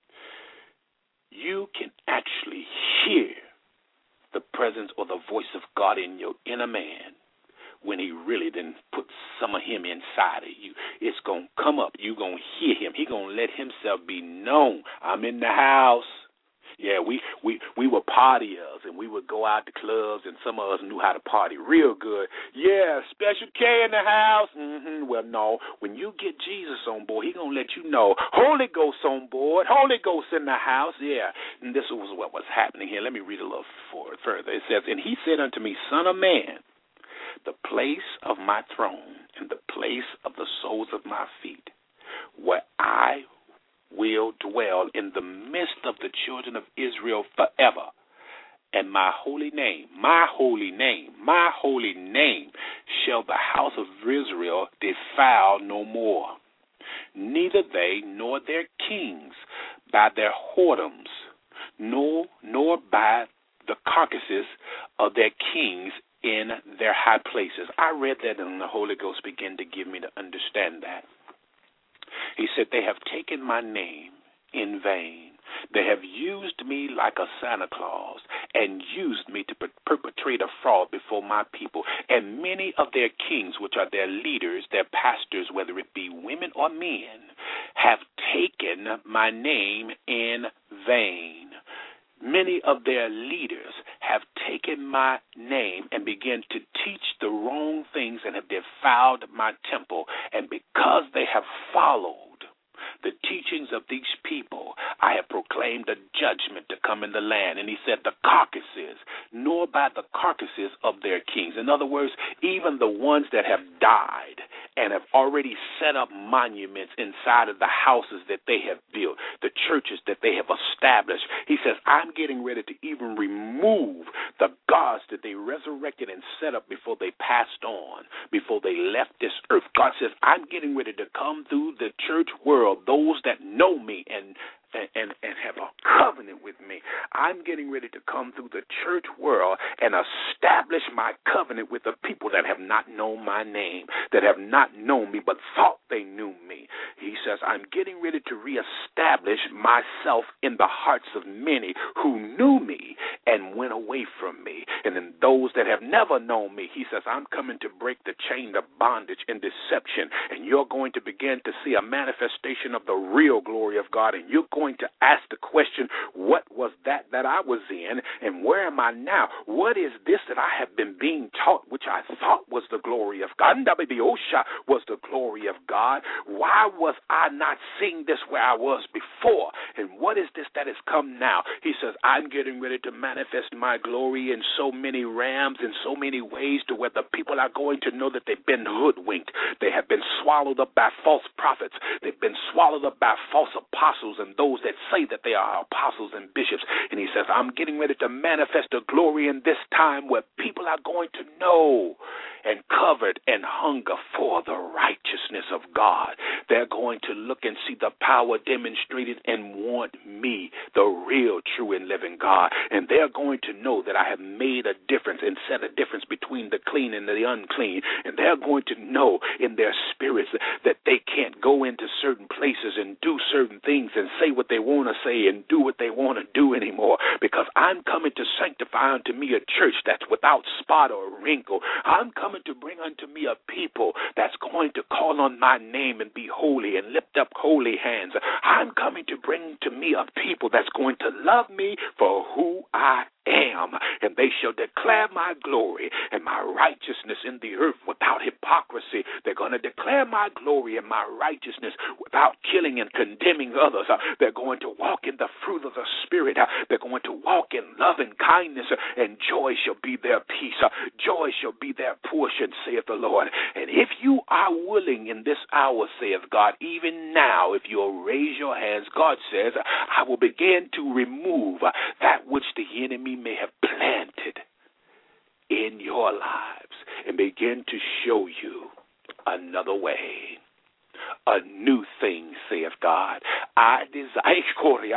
You can actually hear the presence or the voice of God in your inner man when he really didn't put some of him inside of you. It's going to come up. You're going to hear him. He's going to let himself be known. I'm in the house. Yeah, we, we, we were partiers, and we would go out to clubs, and some of us knew how to party real good. Yeah, Special K in the house. Mm-hmm. Well, no, when you get Jesus on board, he's going to let you know, Holy Ghost on board, Holy Ghost in the house. Yeah, and this was what was happening here. Let me read a little forward further. It says, and he said unto me, Son of man, the place of my throne and the place of the soles of my feet, where I will dwell in the midst of the children of Israel forever. And my holy name, my holy name, my holy name shall the house of Israel defile no more, neither they nor their kings by their whoredoms, nor nor by the carcasses of their kings in their high places. I read that, and the Holy Ghost began to give me to understand that. He said, they have taken my name in vain. They have used me like a Santa Claus and used me to per- perpetrate a fraud before my people. And many of their kings, which are their leaders, their pastors, whether it be women or men, have taken my name in vain. Many of their leaders have taken my name and begun to teach the wrong things and have defiled my temple. And because they have followed the teachings of these people, I have proclaimed a judgment to come in the land. And he said, the carcasses, nor by the carcasses of their kings. In other words, even the ones that have died and have already set up monuments inside of the houses that they have built, the churches that they have established. He says, I'm getting ready to even remove the gods that they resurrected and set up before they passed on, before they left this earth. God says, I'm getting ready to come through the church world, those that know me and And, and, and have a covenant with me. I'm getting ready to come through the church world and establish my covenant with the people that have not known my name, that have not known me but thought they knew me. He says, I'm getting ready to reestablish myself in the hearts of many who knew me and went away from me. And in those that have never known me, he says, I'm coming to break the chain of bondage and deception, and you're going to begin to see a manifestation of the real glory of God, and you're going to ask the question, what was that that I was in, and where am I now? What is this that I have been being taught, which I thought was the glory of God? Was the glory of God. Why was I not seeing this where I was before? And what is this that has come now? He says, I'm getting ready to manifest my glory in so many realms, in so many ways, to where the people are going to know that they've been hoodwinked. They have been swallowed up by false prophets. They've been swallowed up by false apostles and those that say that they are apostles and bishops. And he says, I'm getting ready to manifest the glory in this time where people are going to know and covered and hunger for the righteousness of God. They're going to look and see the power demonstrated and want me, the real, true, and living God. And they're going to know that I have made a difference and set a difference between the clean and the unclean. And they're going to know in their spirits that they can't go into certain places and do certain things and say what they want to say and do what they want to do anymore, because I'm coming to sanctify unto me a church that's without spot or wrinkle. I'm coming to bring unto me a people that's going to call on my name and be holy and lift up holy hands. I'm coming to bring to me a people that's going to love me for who I am, and they shall declare my glory and my righteousness in the earth without hypocrisy. They're going to declare my glory and my righteousness without killing and condemning others. Uh, they're going to walk in the fruit of the Spirit. Uh, they're going to walk in love and kindness, uh, and joy shall be their peace. Uh, joy shall be their portion, saith the Lord. And if you are willing in this hour, saith God, even now, if you'll raise your hands, God says, I will begin to remove uh, that which the enemy may have planted in your lives and begin to show you another way, a new thing, saith God. I desire,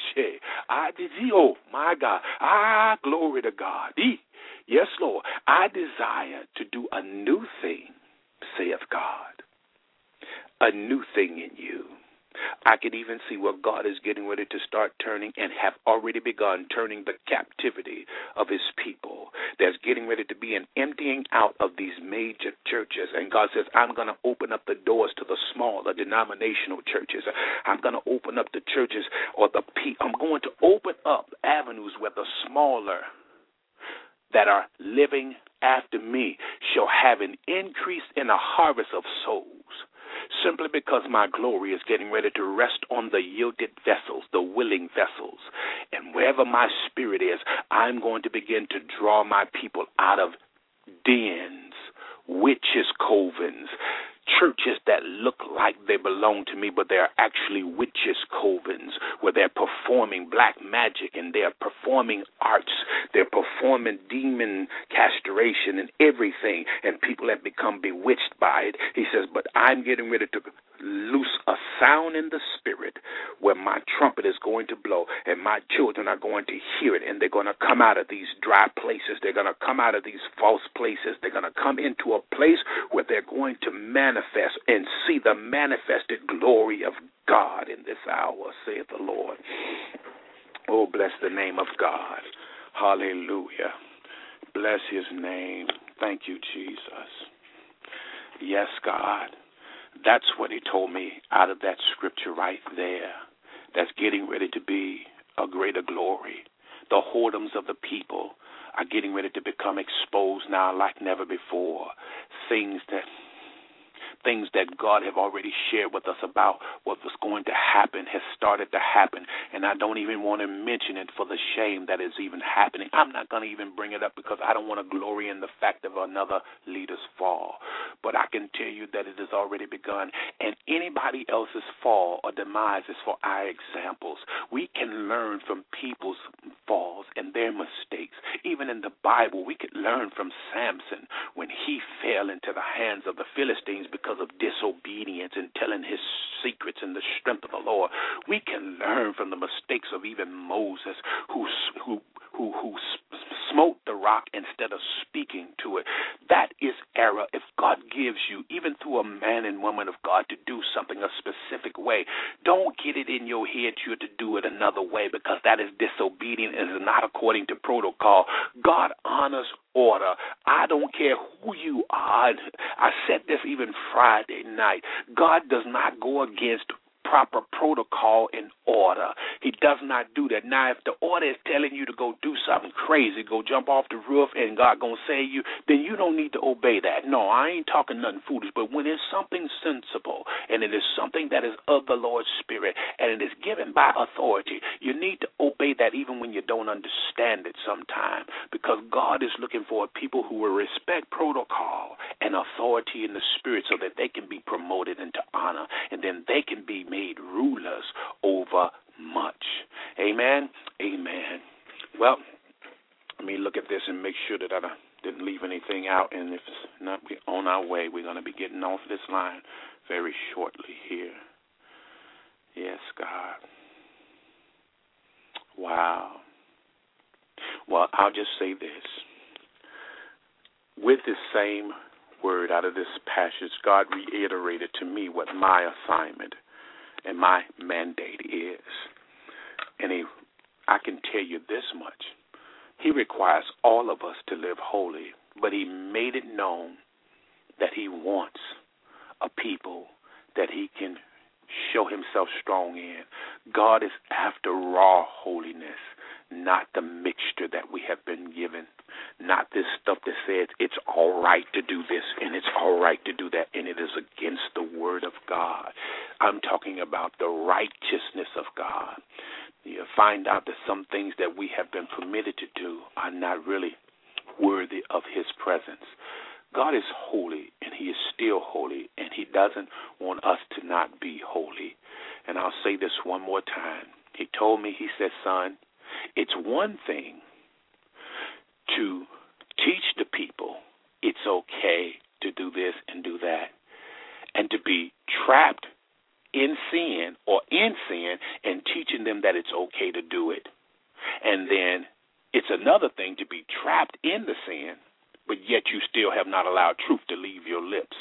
I desire, oh my God, ah, glory to God. Yes, Lord, I desire to do a new thing, saith God, a new thing in you. I can even see where God is getting ready to start turning and have already begun turning the captivity of his people. There's getting ready to be an emptying out of these major churches. And God says, I'm going to open up the doors to the smaller denominational churches. I'm going to open up the churches or the people. I'm going to open up avenues where the smaller that are living after me shall have an increase in a harvest of souls. Simply because my glory is getting ready to rest on the yielded vessels, the willing vessels. And wherever my spirit is, I'm going to begin to draw my people out of dens, witches' covens, churches that look like they belong to me, but they're actually witches' covens, where they're performing black magic and they're performing arts. They're performing demon castration and everything, and people have become bewitched by it. He says, but I'm getting ready to loose a sound in the spirit where my trumpet is going to blow, and my children are going to hear it, and they're going to come out of these dry places. They're going to come out of these false places. They're going to come into a place where they're going to manifest and see the manifested glory of God in this hour, saith the Lord. Oh, bless the name of God. Hallelujah. Bless his name. Thank you, Jesus. Yes, God. That's what he told me out of that scripture right there. That's getting ready to be a greater glory. The whoredoms of the people are getting ready to become exposed now like never before. Things that things that God have already shared with us about what was going going to happen has started to happen, and I don't even want to mention it for the shame that is even happening. I'm not going to even bring it up because I don't want to glory in the fact of another leader's fall. But I can tell you that it has already begun, and anybody else's fall or demise is for our examples. We can learn from people's falls and their mistakes. Even in the Bible, we could learn from Samson when he fell into the hands of the Philistines because of disobedience and telling his secrets in the strength of the Lord. We can learn from the mistakes of even Moses, who who who who smote the rock instead of speaking to it. That is error. If God gives you, even through a man and woman of God, to do something a specific way, don't get it in your head you're to do it another way, because that is disobedient and is not according to protocol. God honors order. I don't care who you are. I said this even Friday night. God does not go against proper protocol and order. He does not do that. Now, if the order is telling you to go do something crazy, go jump off the roof and God going to save you, then you don't need to obey that. No, I ain't talking nothing foolish, but when it's something sensible and it is something that is of the Lord's Spirit and it is given by authority, you need to obey that even when you don't understand it sometime, because God is looking for people who will respect protocol and authority in the Spirit so that they can be promoted into honor, and then they can be made rulers over much. Amen? Amen. Well, let me look at this and make sure that I didn't leave anything out, and if it's not, we're on our way. We're going to be getting off this line very shortly here. Yes, God. Wow. Well, I'll just say this. With this same word out of this passage, God reiterated to me what my assignment and my mandate is. And he, I can tell you this much. He requires all of us to live holy, but he made it known that he wants a people that he can show himself strong in. God is after raw holiness, not the mixture that we have been given, not this stuff that says it's all right to do this and it's all right to do that, and it is against the word of God. I'm talking about the righteousness of God. You find out that some things that we have been permitted to do are not really worthy of his presence. God is holy, and he is still holy, and he doesn't want us to not be holy. And I'll say this one more time. He told me, he said, son, it's one thing to teach the people it's okay to do this and do that, and to be trapped in sin or in sin and teaching them that it's okay to do it. And then it's another thing to be trapped in the sin, but yet you still have not allowed truth to leave your lips.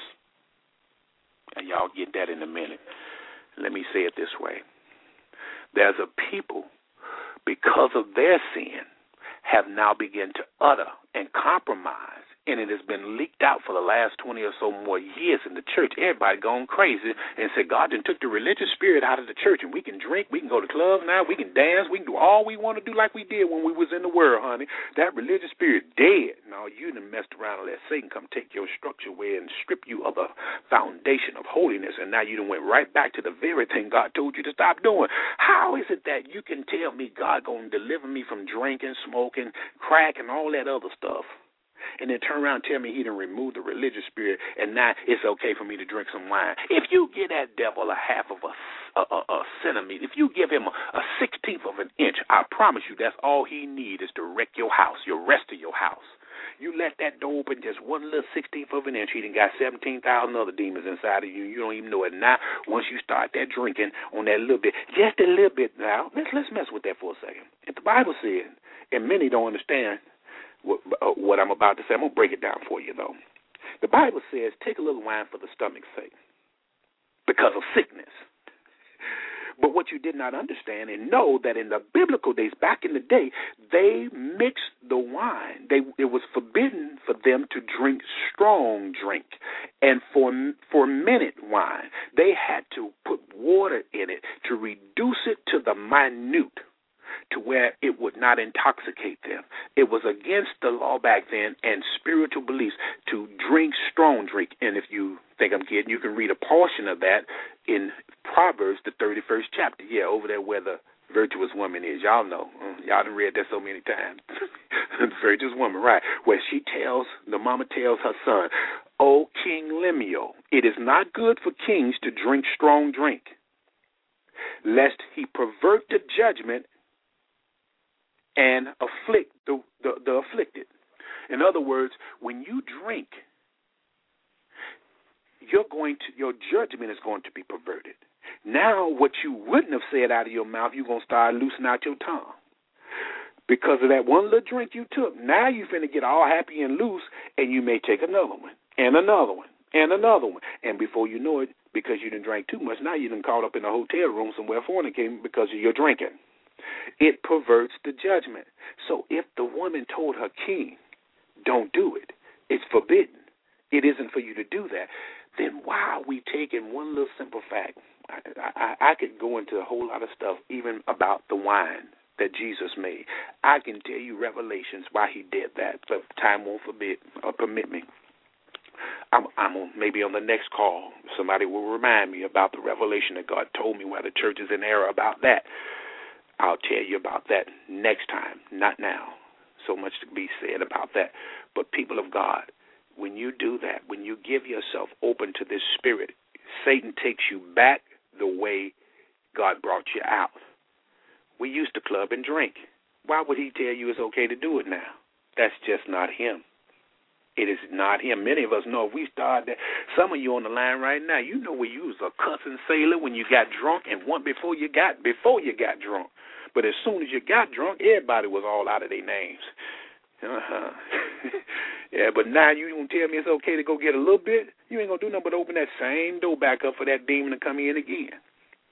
And y'all get that in a minute. Let me say it this way. There's a people, because of their sin, have now begun to utter and compromise, and it has been leaked out for the last twenty or so more years in the church. Everybody gone crazy and said God done took the religious spirit out of the church, and we can drink, we can go to clubs now, we can dance, we can do all we want to do like we did when we was in the world, honey. That religious spirit dead. No, you done messed around and let Satan come take your structure away and strip you of the foundation of holiness, and now you done went right back to the very thing God told you to stop doing. How is it that you can tell me God gonna deliver me from drinking, smoking, crack, and all that other stuff, and then turn around and tell me he done removed the religious spirit, and now it's okay for me to drink some wine? If you give that devil a half of a, a, a, a centimeter, if you give him a, a sixteenth of an inch, I promise you that's all he needs is to wreck your house, your rest of your house. You let that door open just one little sixteenth of an inch, he done got seventeen thousand other demons inside of you. You don't even know it. Now, once you start that drinking on that little bit, just a little bit now, let's, let's mess with that for a second. If the Bible says, and many don't understand what, uh, what I'm about to say, I'm going to break it down for you, though. The Bible says, take a little wine for the stomach's sake because of sickness. But what you did not understand and know that in the biblical days, back in the day, they mixed the wine. They, it was forbidden for them to drink strong drink and for fermented wine. They had to put water in it to reduce it to the minute, to where it would not intoxicate them. It was against the law back then and spiritual beliefs to drink strong drink. And if you think I'm kidding. You can read a portion of that in Proverbs, the thirty-first chapter. Yeah, over there where the virtuous woman is. Y'all know. Y'all done read that so many times. The virtuous woman, right, where she tells, the mama tells her son, O King Lemuel, it is not good for kings to drink strong drink, lest he pervert the judgment and afflict the, the, the afflicted. In other words, when you drink, you're going to, your judgment is going to be perverted. Now, what you wouldn't have said out of your mouth, you're going to start loosening out your tongue. Because of that one little drink you took, now you're finna get all happy and loose, and you may take another one, and another one, and another one. And before you know it, because you didn't drink too much, now you done caught up in a hotel room somewhere fornicating because of your drinking. It perverts the judgment. So if the woman told her king, don't do it, it's forbidden, it isn't for you to do that, then why are we taking one little simple fact? I, I, I could go into a whole lot of stuff, even about the wine that Jesus made. I can tell you revelations why he did that, but time won't forbid or permit me. I'm, I'm on, maybe on the next call, somebody will remind me about the revelation that God told me why the church is in error about that. I'll tell you about that next time, not now. So much to be said about that. But people of God, when you do that, when you give yourself open to this spirit, Satan takes you back the way God brought you out. We used to club and drink. Why would he tell you it's okay to do it now? That's just not him. It is not him. Many of us know if we start that. Some of you on the line right now, you know where you was a cussing sailor when you got drunk and one before you got before you got drunk. But as soon as you got drunk, everybody was all out of their names. Uh-huh. Yeah, but now you going to tell me it's okay to go get a little bit? You ain't going to do nothing but open that same door back up for that demon to come in again.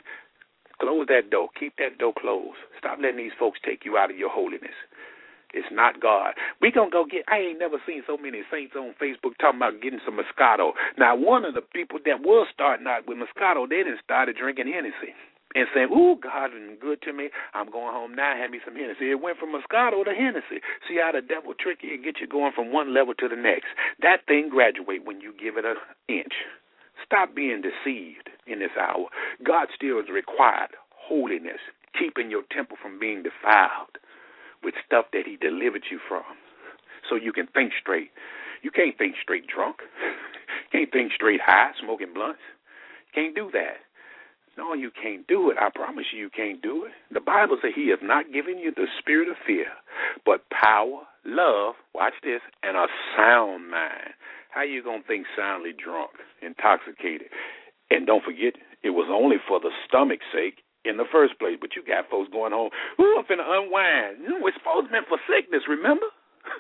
Close that door. Keep that door closed. Stop letting these folks take you out of your holiness. It's not God. We going to go get, I ain't never seen so many saints on Facebook talking about getting some Moscato. Now, one of the people that was starting out with Moscato, they didn't started drinking Hennessy. And saying, ooh, God has been good to me. I'm going home now, have me some Hennessy. It went from Moscato to Hennessy. See how the devil trick you and get you going from one level to the next. That thing graduate when you give it an inch. Stop being deceived in this hour. God still is required holiness, keeping your temple from being defiled with stuff that he delivered you from so you can think straight. You can't think straight drunk. You can't think straight high, smoking blunts. You can't do that. No, you can't do it. I promise you, you can't do it. The Bible says he has not given you the spirit of fear, but power, love, watch this, and a sound mind. How you going to think soundly drunk, intoxicated? And don't forget, it was only for the stomach's sake in the first place. But you got folks going home, ooh, I'm finna unwind. You know, it's supposed to be for sickness, remember?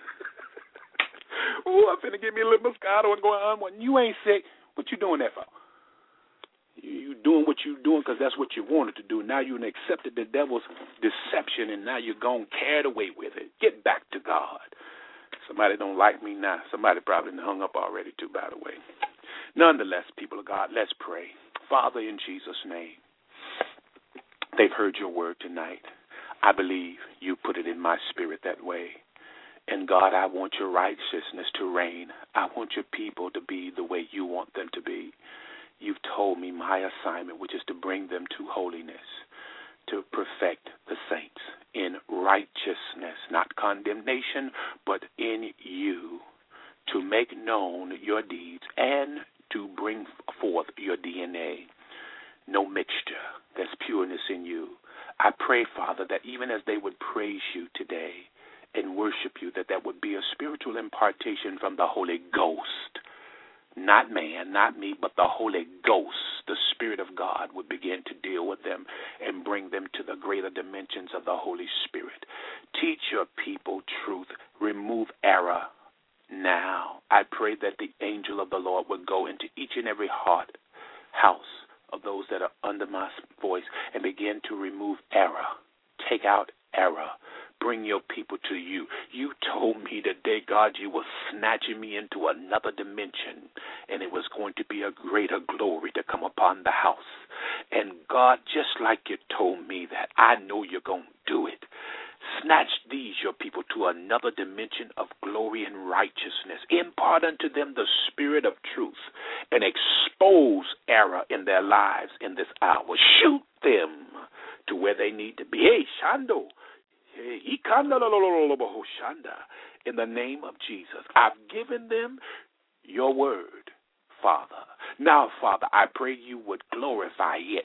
Ooh, I'm finna give me a little Moscato and go unwind. You ain't sick. What you doing that for? You doing what you're doing because that's what you wanted to do. Now you accepted the devil's deception, and now you're going carried away with it. Get back to God. Somebody don't like me now. Somebody probably hung up already, too, by the way. Nonetheless, people of God, let's pray. Father, in Jesus' name, they've heard your word tonight. I believe you put it in my spirit that way. And, God, I want your righteousness to reign. I want your people to be the way you want them to be. You've told me my assignment, which is to bring them to holiness, to perfect the saints in righteousness, not condemnation, but in you, to make known your deeds and to bring forth your D N A. No mixture. There's pureness in you. I pray, Father, that even as they would praise you today and worship you, that that would be a spiritual impartation from the Holy Ghost. Not man, not me, but the Holy Ghost, the Spirit of God, would begin to deal with them and bring them to the greater dimensions of the Holy Spirit. Teach your people truth. Remove error now. I pray that the angel of the Lord would go into each and every heart, house of those that are under my voice and begin to remove error. Take out error. Bring your people to you. You told me today, God, you were snatching me into another dimension, and it was going to be a greater glory to come upon the house. And God, just like you told me that, I know you're going to do it. Snatch these, your people, to another dimension of glory and righteousness. Impart unto them the spirit of truth and expose error in their lives in this hour. Shoot them to where they need to be. Hey, Shando. In the name of Jesus, I've given them your word, Father. Now, Father, I pray you would glorify it.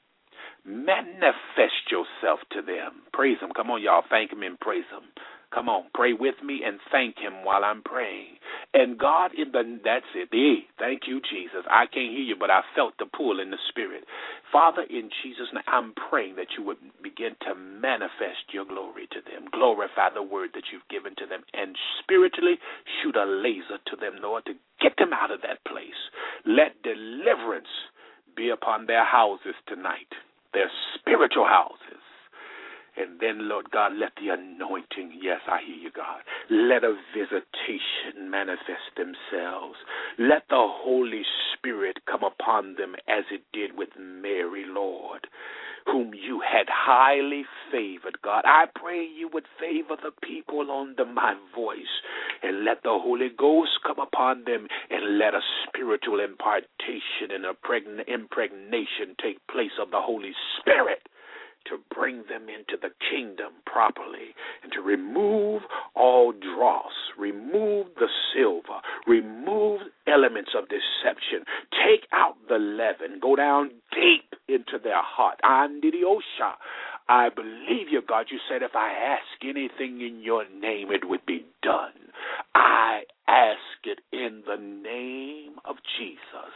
Manifest yourself to them. Praise him. Come on, y'all. Thank him and praise him. Come on, pray with me and thank him while I'm praying. And God, in the that's it. Hey, thank you, Jesus. I can't hear you, but I felt the pull in the spirit. Father, in Jesus' name, I'm praying that you would begin to manifest your glory to them. Glorify the word that you've given to them. And spiritually, shoot a laser to them, Lord, to get them out of that place. Let deliverance be upon their houses tonight, their spiritual houses. And then, Lord God, let the anointing, yes, I hear you, God. Let a visitation manifest themselves. Let the Holy Spirit come upon them as it did with Mary, Lord, whom you had highly favored, God. I pray you would favor the people under my voice, and let the Holy Ghost come upon them, and let a spiritual impartation and a impregnation take place of the Holy Spirit, to bring them into the kingdom properly and to remove all dross, remove the silver, remove elements of deception, take out the leaven, go down deep into their heart. Andidiyosha. I believe you, God. You said if I ask anything in your name, it would be done. I ask it in the name of Jesus,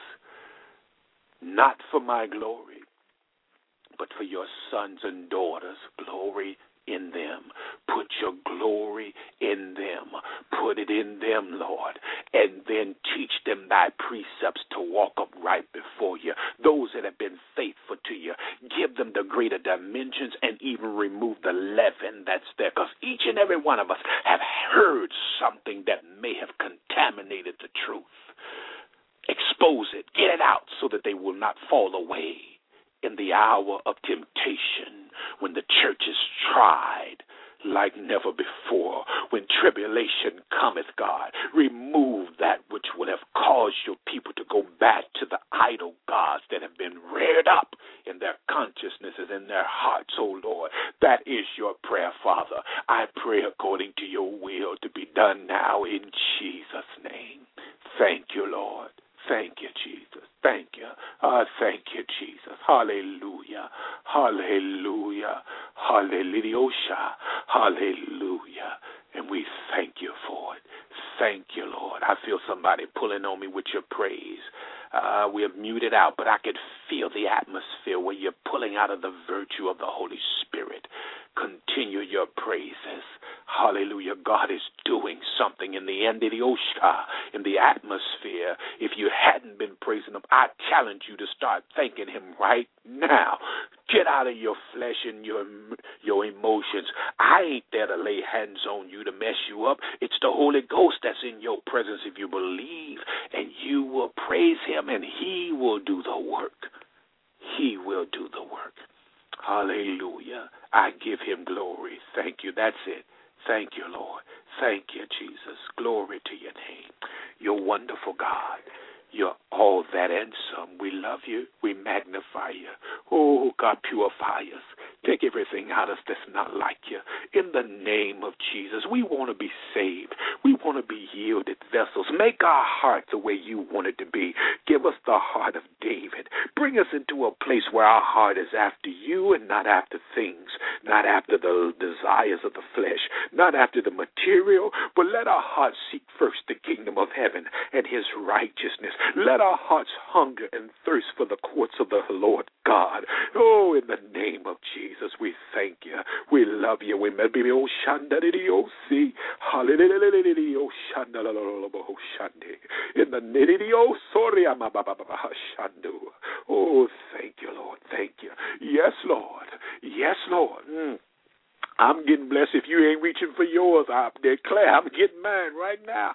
not for my glory, but for your sons and daughters, glory in them. Put your glory in them. Put it in them, Lord, and then teach them thy precepts to walk upright before you. Those that have been faithful to you, give them the greater dimensions and even remove the leaven that's there, because each and every one of us have heard something that may have contaminated the truth. Expose it. Get it out so that they will not fall away in the hour of temptation, when the church is tried like never before, when tribulation cometh, God, remove that which would have caused your people to go back to the idol gods that have been reared up in their consciousnesses, in their hearts, oh Lord. That is your prayer, Father. I pray according to your will to be done now in Jesus' name. Thank you, Lord. Thank you, Jesus. Thank you. Uh, thank you, Jesus. Hallelujah. Hallelujah. Hallelujah. Hallelujah. And we thank you for it. Thank you, Lord. I feel somebody pulling on me with your praise. Uh, we're muted out, but I could feel the atmosphere where you're pulling out of the virtue of the Holy Spirit. Continue your praises. Hallelujah. God is doing something in the end of the Osha, in the atmosphere. If you hadn't been praising him, I challenge you to start thanking him right now. Get out of your flesh and your your emotions. I ain't there to lay hands on you to mess you up. It's the Holy Ghost that's in your presence if you believe, and you will praise him, and he will do the work. He will do the work. Hallelujah. I give him glory. Thank you. That's it. Thank you, Lord. Thank you, Jesus. Glory to your name. You're wonderful, God. You're all that and some. We love you. We magnify you. Oh, God, purify us. Take everything out of us that's not like you. In the name of Jesus, we want to be saved. We want to be yielded vessels. Make our heart the way you want it to be. Give us the heart of David. Bring us into a place where our heart is after you and not after things, not after the desires of the flesh, not after the material, but let our hearts seek first the kingdom of heaven and his righteousness. Let our hearts hunger and thirst for the courts of the Lord God. Oh, in the name of Jesus, we thank you. We love you. We may be oh shanda di oh see. Hallelujah. Oh shanda la la la oh shande. In the nitty oh sorry I'm shandu. Oh, thank you, Lord. Thank you. Yes, Lord. Yes, Lord. Mm. I'm getting blessed. If you ain't reaching for yours, I declare I'm getting mine right now.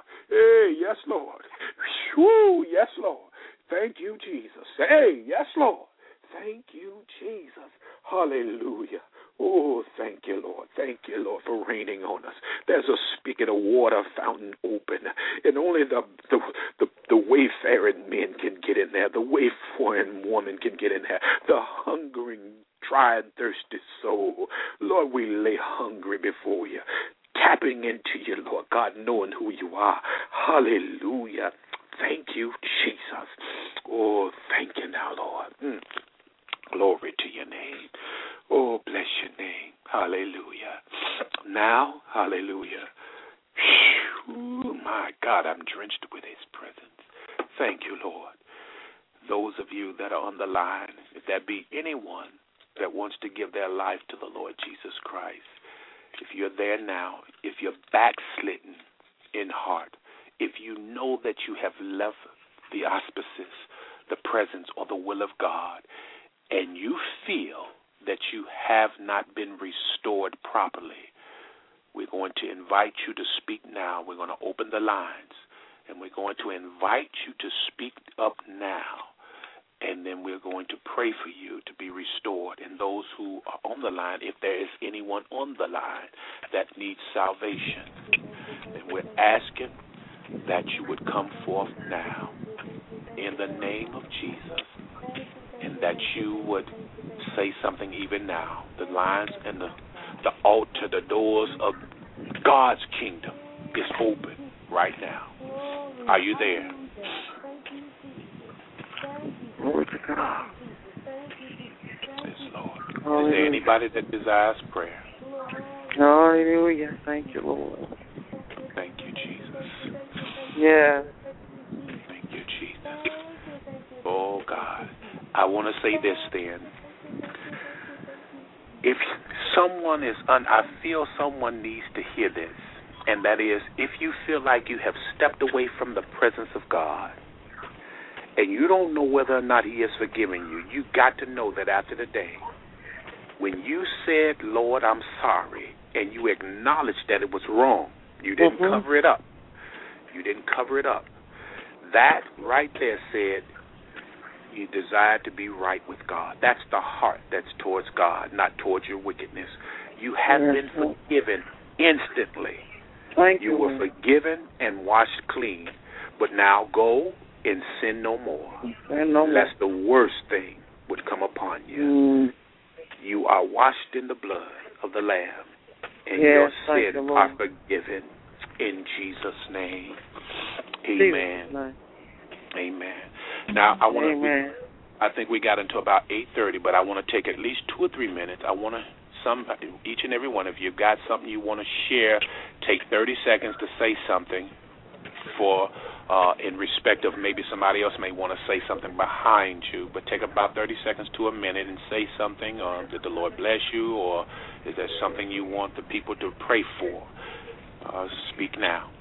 Hey, yes, Lord. Whew, yes, Lord. Thank you, Jesus. Hey, yes, Lord. thank you, Jesus. Hallelujah. Oh, thank you, Lord. Thank you, Lord, for raining on us. There's a spigot of water fountain open, and only the the the, the wayfaring men can get in there. The wayfaring woman can get in there. The hungering, dry and thirsty soul. Lord, we lay hungry before you, tapping into you, Lord God, knowing who you are. Hallelujah. Thank you, Jesus. Oh, thank you now, Lord. Mm. Glory to your name. Oh, bless your name. Hallelujah. Now, hallelujah. Whew, my God, I'm drenched with his presence. Thank you, Lord. Those of you that are on the line, if there be anyone that wants to give their life to the Lord Jesus Christ, if you're there now, if you're backslidden in heart, if you know that you have left the auspices, the presence, or the will of God, and you feel that you have not been restored properly, we're going to invite you to speak now. We're going to open the lines, and we're going to invite you to speak up now, and then we're going to pray for you to be restored. And those who are on the line, if there is anyone on the line that needs salvation, then we're asking that you would come forth now in the name of Jesus, and that you would say something even now. The lines and the, the altar, the doors of God's kingdom is open right now. Are you there? Glory to God. Yes, Lord. Is there anybody that desires prayer? Hallelujah. Thank you, Lord. Thank you, Jesus. Yeah. Thank you, Jesus. Oh, God. I want to say this then. If someone is, un- I feel someone needs to hear this, and that is, if you feel like you have stepped away from the presence of God, and you don't know whether or not he has forgiven you, you got to know that after the day, when you said, Lord, I'm sorry, and you acknowledged that it was wrong, you didn't mm-hmm. cover it up. You didn't cover it up. That right there said you desire to be right with God. That's the heart that's towards God, not towards your wickedness. You have yes, been forgiven instantly. Thank you you were forgiven and washed clean. But now go and sin no more. Sin no Lest more. the worst thing would come upon you. Mm. You are washed in the blood of the Lamb, and yes, your sins you, are forgiven. In Jesus' name, amen. Jesus. Amen. Now, I want to. I think we got until about eight thirty, but I want to take at least two or three minutes. I want to, some, each and every one of you, got something you want to share. Take thirty seconds to say something for, uh, in respect of maybe somebody else may want to say something behind you. But take about thirty seconds to a minute and say something. Uh, did the Lord bless you, or is there something you want the people to pray for? Uh, speak now.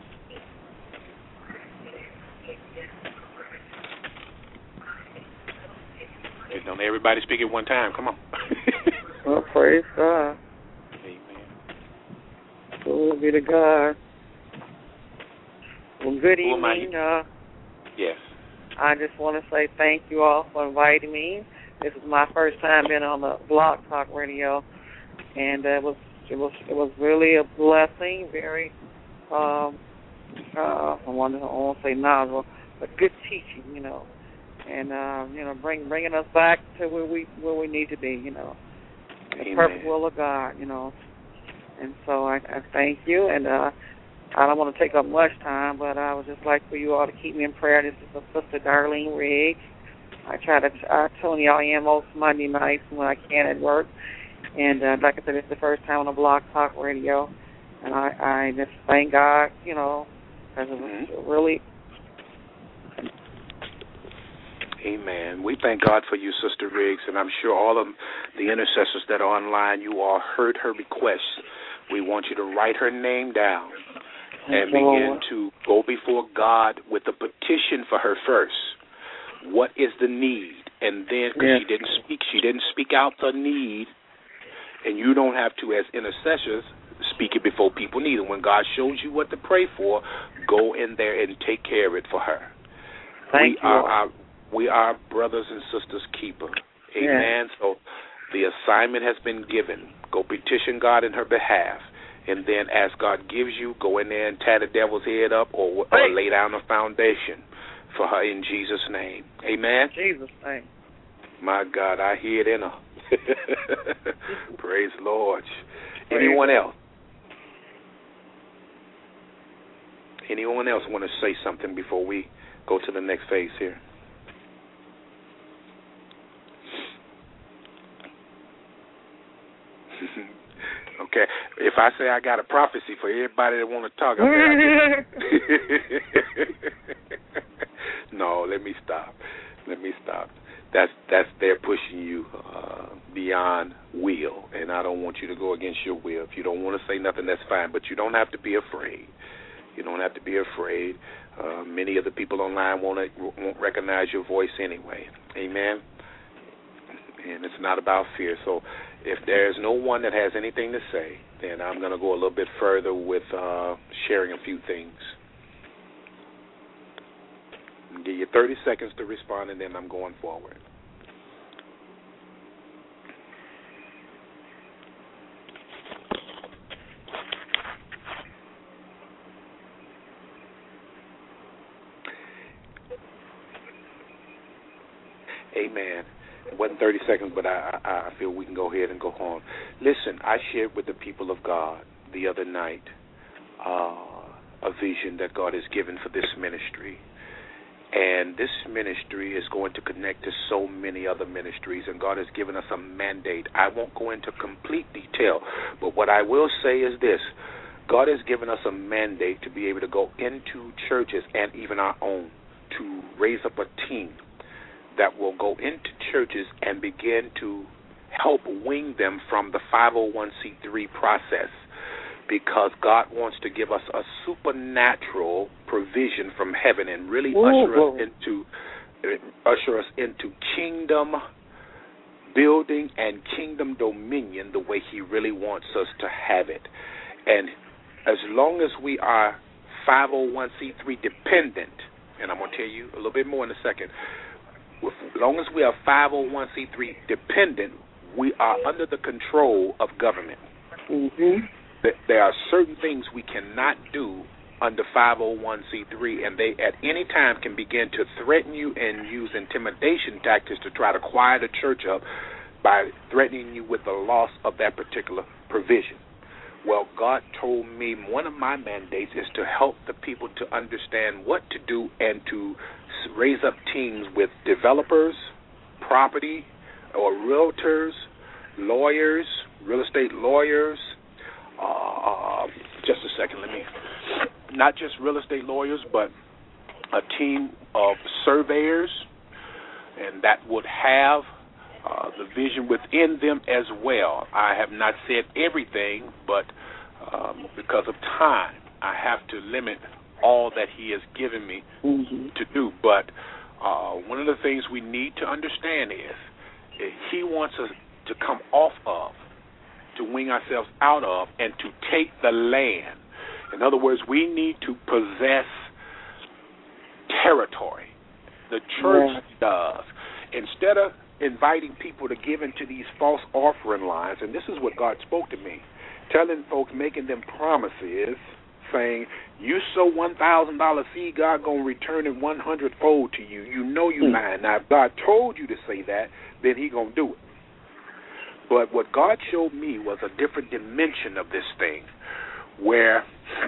Don't everybody speak at one time. Come on. Well, praise God. Amen. Glory be to God. Well, good Who evening. Uh, yes. I just want to say thank you all for inviting me. This is my first time being on the Blog Talk Radio, and uh, it was it was it was really a blessing. Very, um, uh, I want to I won't say knowledgeable, but good teaching, you know. And uh, you know, bring bringing us back to where we where we need to be, you know, the Amen. perfect will of God, you know. And so I, I thank you, and uh, I don't want to take up much time, but I would just like for you all to keep me in prayer. This is Sister Darlene Riggs. I try to I tune y'all in most Monday nights when I can at work, and uh, like I said, it's the first time on the Blog Talk Radio, and I, I just thank God, you know, because it was mm-hmm. really. Amen. We thank God for you, Sister Riggs, and I'm sure all of the intercessors that are online, you all heard her request. We want you to write her name down and begin to go before God with a petition for her first. What is the need? And then, because yeah. she didn't speak, she didn't speak out the need, and you don't have to, as intercessors, speak it before people need it. When God shows you what to pray for, go in there and take care of it for her. Thank we you. Are our, We are brothers and sisters keeper, Amen. Yeah. So the assignment has been given. Go petition God in her behalf. And then as God gives you, go in there and tear the devil's head up or, or lay down a foundation for her in Jesus' name. Amen? Jesus' name. My God, I hear it in her. Praise the Lord. Anyone else? Anyone else want to say something before we go to the next phase here? Okay, if I say I got a prophecy for everybody that want to talk, okay, I no, let me stop. Let me stop. That's that's they're pushing you uh, beyond will, and I don't want you to go against your will. If you don't want to say nothing, that's fine, but you don't have to be afraid. You don't have to be afraid. Uh, many of the people online won't won't recognize your voice anyway. Amen. And it's not about fear. So if there's no one that has anything to say, then I'm going to go a little bit further with uh, sharing a few things. I'll give you thirty seconds to respond, and then I'm going forward. Amen. It wasn't thirty seconds, but I, I, I feel we can go ahead and go on. Listen, I shared with the people of God the other night uh, a vision that God has given for this ministry. And this ministry is going to connect to so many other ministries, and God has given us a mandate. I won't go into complete detail, but what I will say is this. God has given us a mandate to be able to go into churches and even our own to raise up a team that will go into churches and begin to help wing them from the five oh one c three process, because God wants to give us a supernatural provision from heaven and really Ooh, usher us into usher us into kingdom building and kingdom dominion the way He really wants us to have it. And as long as we are five oh one c three dependent, and I'm going to tell you a little bit more in a second, as long as we are five oh one c three dependent, we are under the control of government. Mm-hmm. There are certain things we cannot do under five oh one c three, and they at any time can begin to threaten you and use intimidation tactics to try to quiet a church up by threatening you with the loss of that particular provision. Well, God told me one of my mandates is to help the people to understand what to do and to raise up teams with developers, property, or realtors, lawyers, real estate lawyers. Uh, just a second, let me. Not just real estate lawyers, but a team of surveyors, and that would have uh, the vision within them as well. I have not said everything, but um, because of time, I have to limit all that He has given me mm-hmm. to do. But uh, one of the things we need to understand is, is He wants us to come off of, to wing ourselves out of, and to take the land. In other words, we need to possess territory. The church yeah. does. Instead of inviting people to give into these false offering lines, and this is what God spoke to me, telling folks, making them promises, saying, you sow one thousand dollars seed, God going to return it one hundred fold to you. You know you lying. Now, if God told you to say that, then He going to do it. But what God showed me was a different dimension of this thing, where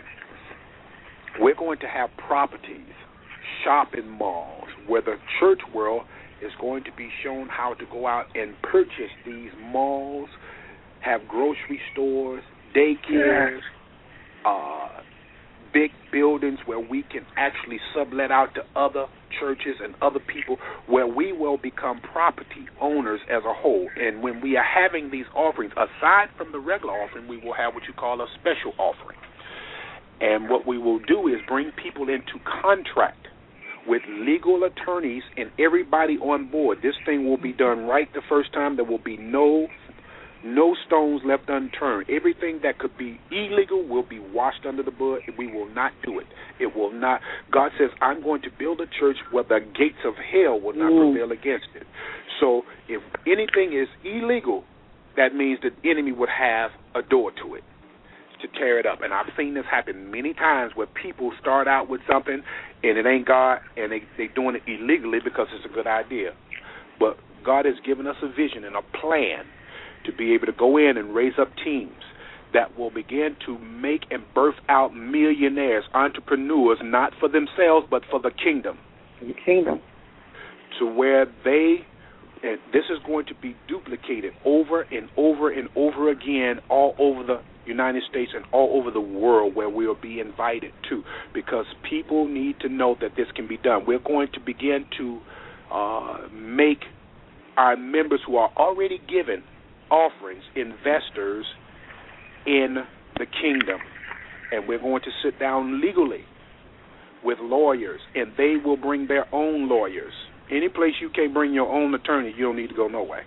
we're going to have properties, shopping malls, where the church world is going to be shown how to go out and purchase these malls, have grocery stores, daycares, uh, big buildings where we can actually sublet out to other churches and other people, where we will become property owners as a whole. And when we are having these offerings, aside from the regular offering, we will have what you call a special offering. And what we will do is bring people into contract with legal attorneys and everybody on board. This thing will be done right the first time. There will be no No stones left unturned. Everything that could be illegal will be washed under the blood. We will not do it. It will not. God says, I'm going to build a church where the gates of hell will not mm. prevail against it. So if anything is illegal, that means the enemy would have a door to it to tear it up. And I've seen this happen many times where people start out with something and it ain't God, and they, they're doing it illegally because it's a good idea. But God has given us a vision and a plan to be able to go in and raise up teams that will begin to make and birth out millionaires, entrepreneurs, not for themselves but for the kingdom. The kingdom. To where they, and this is going to be duplicated over and over and over again all over the United States and all over the world where we'll be invited to, because people need to know that this can be done. We're going to begin to uh, make our members who are already given offerings investors in the kingdom, and we're going to sit down legally with lawyers, and they will bring their own lawyers. Any place you can't bring your own attorney, you don't need to go nowhere.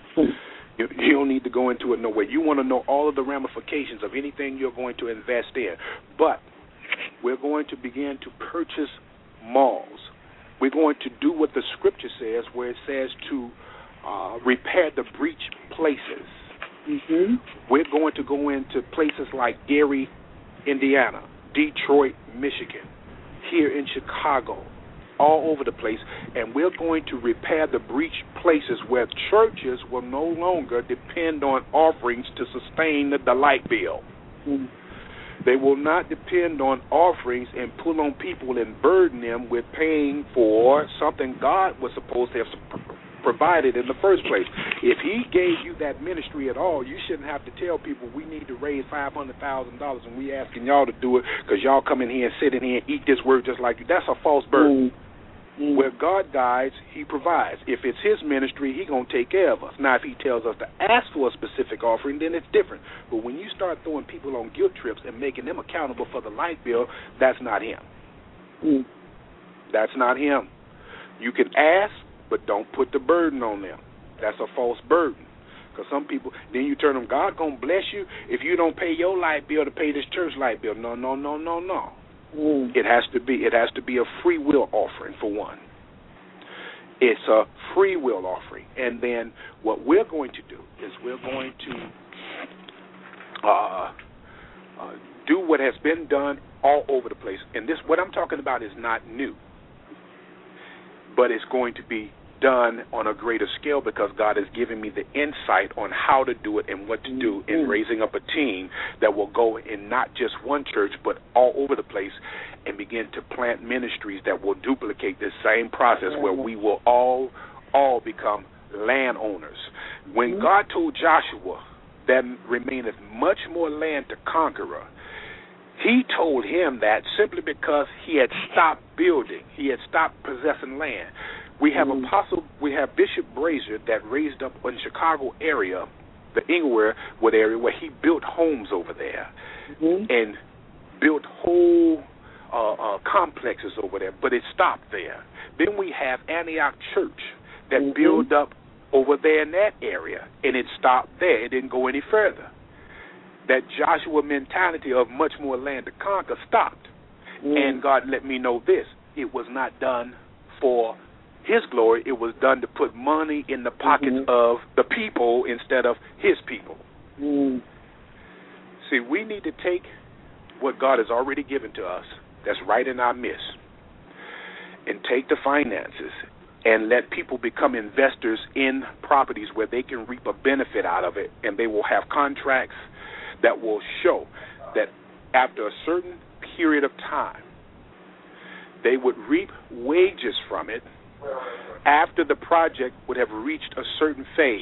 You, you don't need to go into it nowhere. You want to know all of the ramifications of anything you're going to invest in. But we're going to begin to purchase malls. We're going to do what the scripture says, where it says to uh, repair the breach places. Mm-hmm. We're going to go into places like Gary, Indiana, Detroit, Michigan, here in Chicago, all over the place, and we're going to repair the breach places where churches will no longer depend on offerings to sustain the, the light bill. Mm-hmm. They will not depend on offerings and pull on people and burden them with paying for something God was supposed to have provided in the first place. If he gave you that ministry at all, you shouldn't have to tell people we need to raise five hundred thousand dollars and we asking y'all to do it because y'all come in here and sit in here and eat this word just like you. That's a false burden. Mm-hmm. Where God guides, he provides. If it's his ministry, he's going to take care of us. Now, if he tells us to ask for a specific offering, then it's different. But when you start throwing people on guilt trips and making them accountable for the light bill, that's not him. Mm. That's not him. You can ask, but don't put the burden on them. That's a false burden. Because some people, then you turn them, God going to bless you if you don't pay your light bill to pay this church light bill. No, no, no, no, no. Mm. It has to be. It has to be a free will offering, for one. It's a free will offering, and then what we're going to do is we're going to uh, uh, do what has been done all over the place. And this, what I'm talking about, is not new, but it's going to be done on a greater scale because God has given me the insight on how to do it and what to do in raising up a team that will go in not just one church but all over the place and begin to plant ministries that will duplicate this same process where we will all all become landowners. When mm-hmm. God told Joshua there remaineth much more land to conquer, he told him that simply because he had stopped building, he had stopped possessing land. We have mm-hmm. Apostle, we have Bishop Brazier that raised up in the Chicago area, the Inglewood area, where he built homes over there mm-hmm. and built whole uh, uh, complexes over there, but it stopped there. Then we have Antioch Church that mm-hmm. built up over there in that area, and it stopped there. It didn't go any further. That Joshua mentality of much more land to conquer stopped. Mm-hmm. And God let me know this. It was not done for his glory. It was done to put money in the pockets mm-hmm. of the people instead of his people. Mm. See, we need to take what God has already given to us that's right in our midst and take the finances and let people become investors in properties where they can reap a benefit out of it, and they will have contracts that will show that after a certain period of time they would reap wages from it after the project would have reached a certain phase.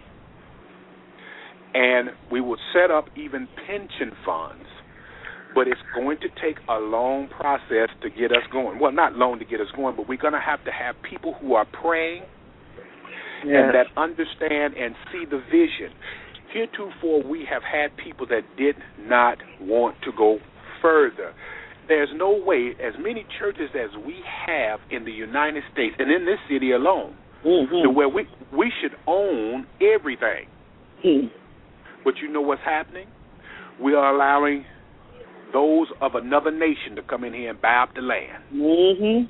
And we will set up even pension funds, but it's going to take a long process to get us going. Well, not long to get us going, but we're going to have to have people who are praying yes. and that understand and see the vision. Heretofore, we have had people that did not want to go further. There's no way, as many churches as we have in the United States and in this city alone, mm-hmm. to where we we should own everything. Mm-hmm. But you know what's happening? We are allowing those of another nation to come in here and buy up the land. Mhm.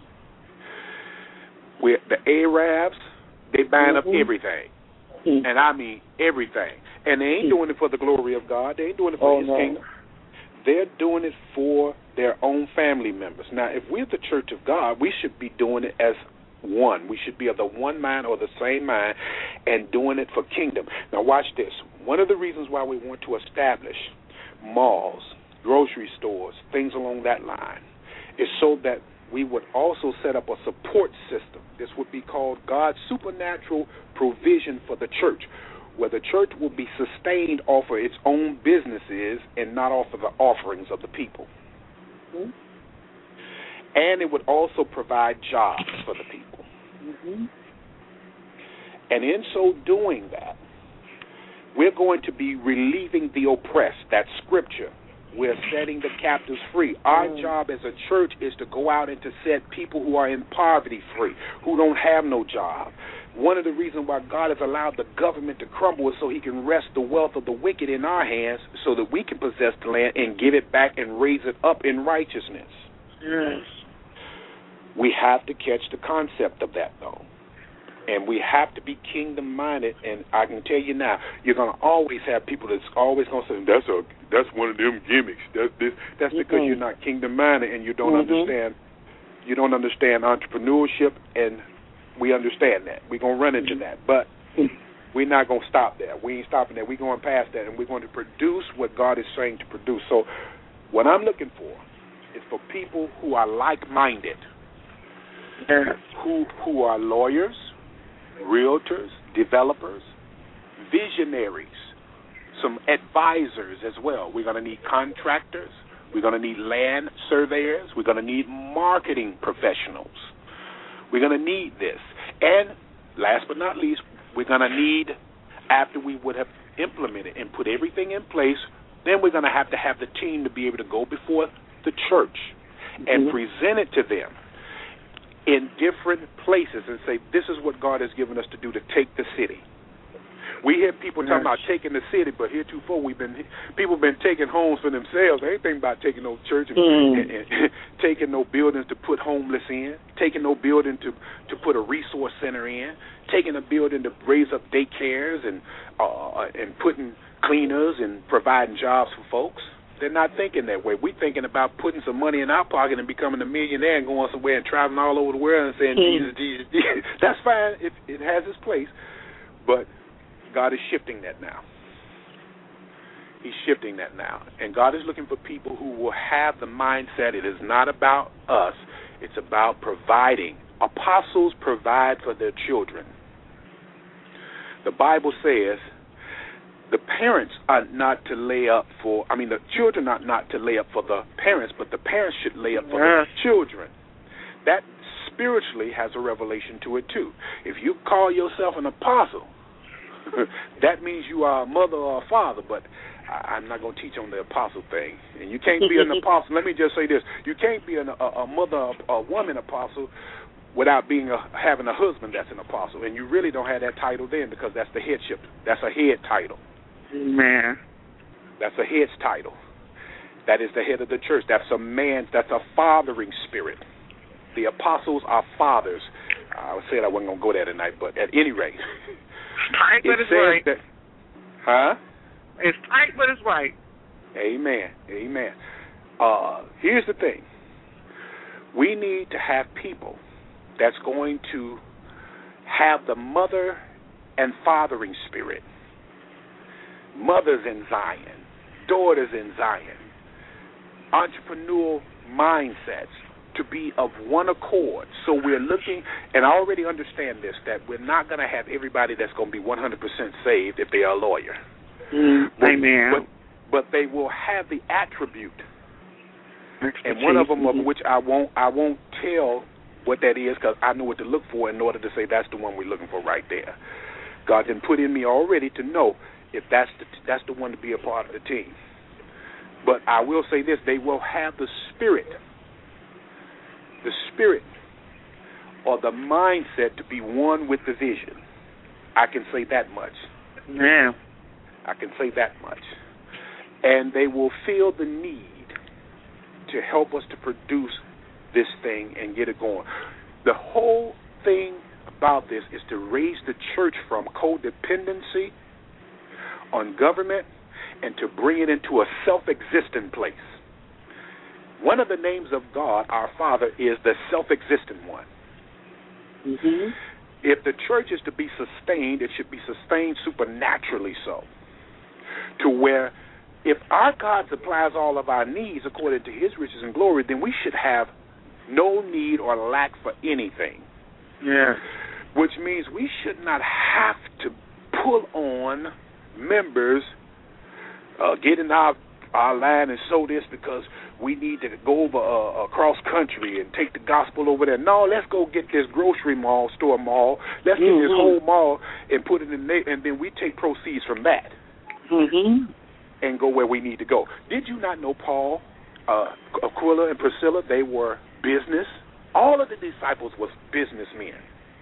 We're, the Arabs, they buying mm-hmm. up everything. Mm-hmm. And I mean everything. And they ain't doing it for the glory of God. They ain't doing it for oh, His no. kingdom. They're doing it for their own family members. Now, if we're the church of God, we should be doing it as one. We should be of the one mind or the same mind and doing it for kingdom. Now, watch this. One of the reasons why we want to establish malls, grocery stores, things along that line, is so that we would also set up a support system. This would be called God's supernatural provision for the church, where the church will be sustained off of its own businesses and not off of the offerings of the people. Mm-hmm. And it would also provide jobs for the people. Mm-hmm. And in so doing that, we're going to be relieving the oppressed. That's scripture. We're setting the captives free. Our mm. job as a church is to go out and to set people who are in poverty free, who don't have no job. One of the reasons why God has allowed the government to crumble is so He can wrest the wealth of the wicked in our hands so that we can possess the land and give it back and raise it up in righteousness. Yes. We have to catch the concept of that, though. And we have to be kingdom-minded. And I can tell you now, you're going to always have people that's always going to say, that's a, that's one of them gimmicks. That's this. That's because mm-hmm. you're not kingdom-minded and you don't mm-hmm. understand. You don't understand entrepreneurship, and we understand that. We're going to run into that. But we're not going to stop there. We ain't stopping there. We're going past that, and we're going to produce what God is saying to produce. So what I'm looking for is for people who are like-minded, yeah. who who are lawyers, realtors, developers, visionaries, some advisors as well. We're going to need contractors. We're going to need land surveyors. We're going to need marketing professionals. We're going to need this. And last but not least, we're going to need, after we would have implemented and put everything in place, then we're going to have to have the team to be able to go before the church and mm-hmm. present it to them in different places and say, this is what God has given us to do to take the city. We hear people talking about taking the city, but heretofore we've been people have been taking homes for themselves. They ain't thinking about taking no church and, mm. and, and taking no buildings to put homeless in, taking no building to to put a resource center in, taking a building to raise up daycares and uh, and putting cleaners and providing jobs for folks. They're not thinking that way. We're thinking about putting some money in our pocket and becoming a millionaire and going somewhere and traveling all over the world and saying, mm. Jesus, Jesus, Jesus. That's fine. It, it has its place. But God is shifting that now. He's shifting that now. And God is looking for people who will have the mindset it is not about us. It's about providing. Apostles provide for their children. The Bible says the parents are not to lay up for, I mean, the children are not to lay up for the parents, but the parents should lay up for yes. the children. That spiritually has a revelation to it, too. If you call yourself an apostle, that means you are a mother or a father, but I, I'm not going to teach on the apostle thing. And you can't be an apostle. Let me just say this. You can't be an, a, a mother, a, a woman apostle without being a, having a husband that's an apostle. And you really don't have that title then because that's the headship. That's a head title. Man. That's a head's title. That is the head of the church. That's a man. That's a fathering spirit. The apostles are fathers. I said I wasn't going to go there tonight, but at any rate. Tight, but it it's says right. That, huh? It's tight, but it's right. Amen. Amen. Uh, here's the thing. We need to have people that's going to have the mother and fathering spirit. Mothers in Zion, daughters in Zion, entrepreneurial mindsets to be of one accord. So we're looking, and I already understand this, that we're not going to have everybody that's going to be one hundred percent saved if they are a lawyer. Mm, but, amen. But, but they will have the attribute, Expertise. and one of them mm-hmm. of which I won't, I won't tell what that is because I know what to look for in order to say that's the one we're looking for right there. God didn't put in me already to know if that's the, that's the one to be a part of the team. But I will say this, they will have the spirit, the spirit or the mindset to be one with the vision. I can say that much. Yeah. I can say that much. And they will feel the need to help us to produce this thing and get it going. The whole thing about this is to raise the church from codependency on government and to bring it into a self-existent place. One of the names of God, our Father, is the self-existent one. Mm-hmm. If the church is to be sustained, it should be sustained supernaturally so, to where if our God supplies all of our needs according to his riches and glory, then we should have no need or lack for anything. Yeah. Which means we should not have to pull on members, uh, get in our, our line and sow this because we need to go over uh, across country and take the gospel over there. No, let's go get this grocery mall, store mall. Let's get mm-hmm. this whole mall and put it in there, and then we take proceeds from that mm-hmm. and go where we need to go. Did you not know Paul, uh, Aquila, and Priscilla? They were business. All of the disciples was businessmen.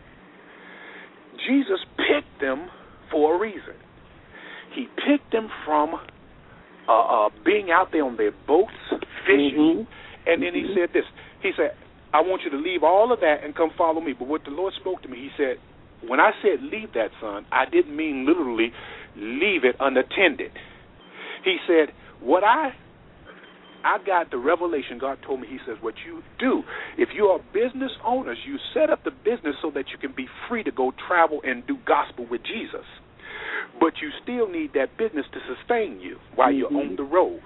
Jesus picked them for a reason. He picked them from uh, uh, being out there on their boats, fishing, mm-hmm. and then he said this. He said, I want you to leave all of that and come follow me. But what the Lord spoke to me, he said, when I said leave that, son, I didn't mean literally leave it unattended. He said, what I I got the revelation, God told me, he says, what you do, if you are business owners, you set up the business so that you can be free to go travel and do gospel with Jesus. But you still need that business to sustain you while mm-hmm. you're on the road.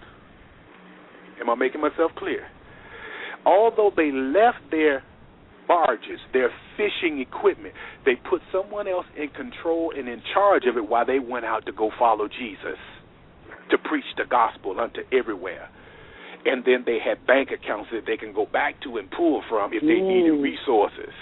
Am I making myself clear? Although they left their barges, their fishing equipment, they put someone else in control and in charge of it while they went out to go follow Jesus, to preach the gospel unto everywhere. And then they had bank accounts that they can go back to and pull from if they mm. needed resources.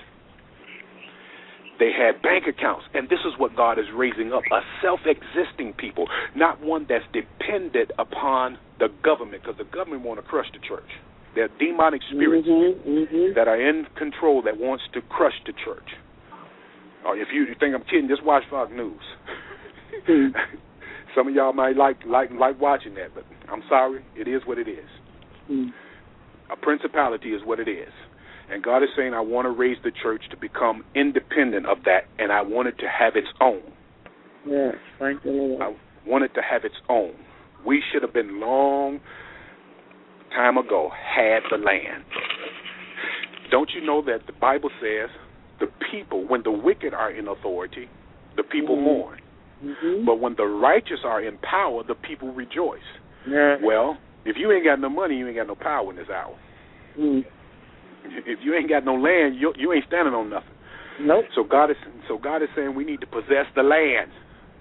They had bank accounts, and this is what God is raising up, a self-existing people, not one that's dependent upon the government, because the government want to crush the church. There are demonic spirits mm-hmm, mm-hmm. that are in control that wants to crush the church. Or if you think I'm kidding, just watch Fox News. Mm. Some of y'all might like, like, like watching that, but I'm sorry, it is what it is. Mm. A principality is what it is. And God is saying, I want to raise the church to become independent of that, and I want it to have its own. Yes, thank you, Lord. I want it to have its own. We should have been long time ago had the land. Don't you know that the Bible says the people, when the wicked are in authority, the people mm-hmm. mourn. Mm-hmm. But when the righteous are in power, the people rejoice. Yeah. Well, if you ain't got no money, you ain't got no power in this hour. Mm. If you ain't got no land, you you ain't standing on nothing. Nope. So God is so God is saying we need to possess the land.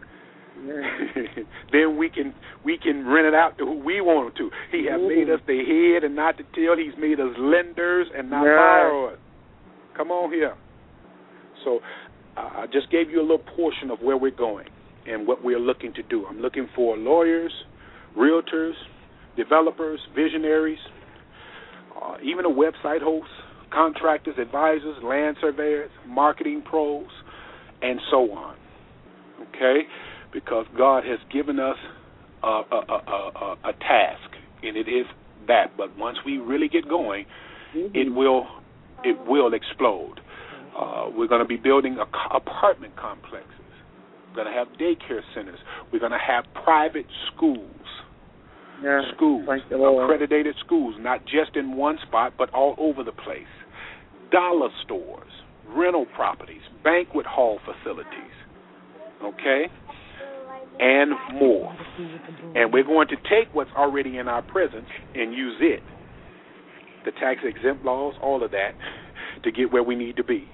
Yeah. Then we can we can rent it out to who we want to. He has mm. made us the head and not the tail. He's made us lenders and not yeah. borrowers. Come on here. So uh, I just gave you a little portion of where we're going and what we're looking to do. I'm looking for lawyers, realtors, developers, visionaries, uh, even a website host, contractors, advisors, land surveyors, marketing pros, and so on. Okay? Because God has given us a, a, a, a, a task, and it is that. But once we really get going, mm-hmm. it will it will explode. Uh, we're going to be building a, apartment complexes. We're going to have daycare centers. We're going to have private schools. Yeah, schools, accredited schools, not just in one spot, but all over the place. Dollar stores, rental properties, banquet hall facilities, okay, and more. And we're going to take what's already in our presence and use it, the tax-exempt laws, all of that, to get where we need to be.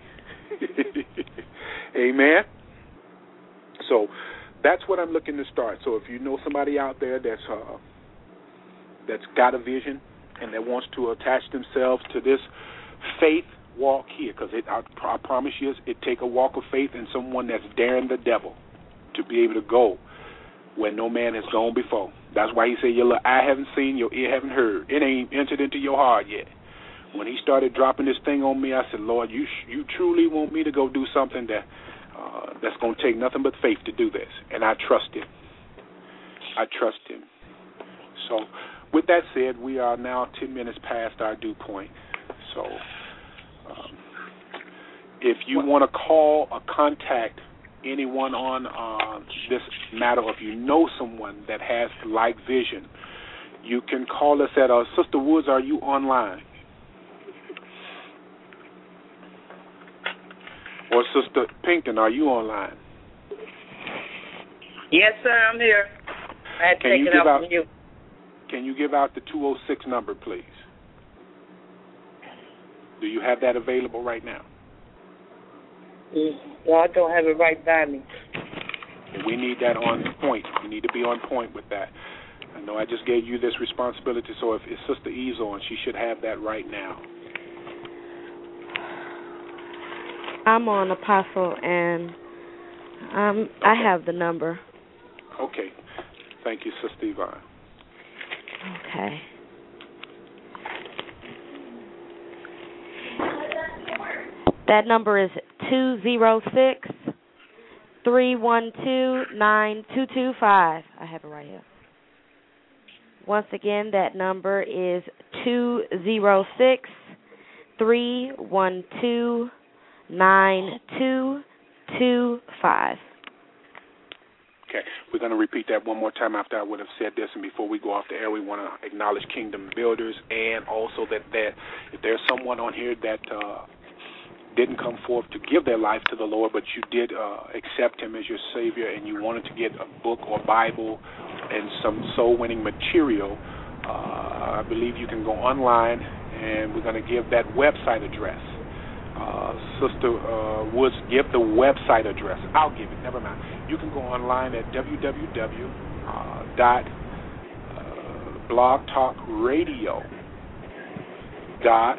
Amen? So that's what I'm looking to start. So if you know somebody out there that's uh, that's got a vision and that wants to attach themselves to this faith walk here, because I, I promise you it take a walk of faith and someone that's daring the devil to be able to go where no man has gone before. That's why he said, your eye haven't seen, your ear haven't heard. It ain't entered into your heart yet. When he started dropping this thing on me, I said, Lord, you you truly want me to go do something that uh, that's going to take nothing but faith to do this. And I trust him. I trust him. So with that said, we are now ten minutes past our due point. So um, if you want to call or contact anyone on uh, this matter, or if you know someone that has like vision, you can call us at uh, Sister Woods, are you online? Or Sister Pinkton, are you online? Yes, sir, I'm here. I had to can take you it give out out, from you. Can you give out the two oh six number, please? Do you have that available right now? Mm, no, I don't have it right by me. And we need that on point. We need to be on point with that. I know I just gave you this responsibility, so if, if Sister E's on, she should have that right now. I'm on, Apostle, and um, okay. I have the number. Okay. Thank you, Sister Yvonne. Okay. That number is two oh six, three one two, nine two two five. I have it right here. Once again, that number is two oh six, three one two, nine two two five. Okay, we're going to repeat that one more time after I would have said this, and before we go off the air, we want to acknowledge Kingdom Builders, and also that, that if there's someone on here that uh, didn't come forth to give their life to the Lord, but you did uh, accept him as your Savior, and you wanted to get a book or Bible and some soul-winning material, uh, I believe you can go online, and we're going to give that website address. Uh, Sister uh, Woods, give the website address. I'll give it. Never mind. You can go online at w w w dot blog talk radio dot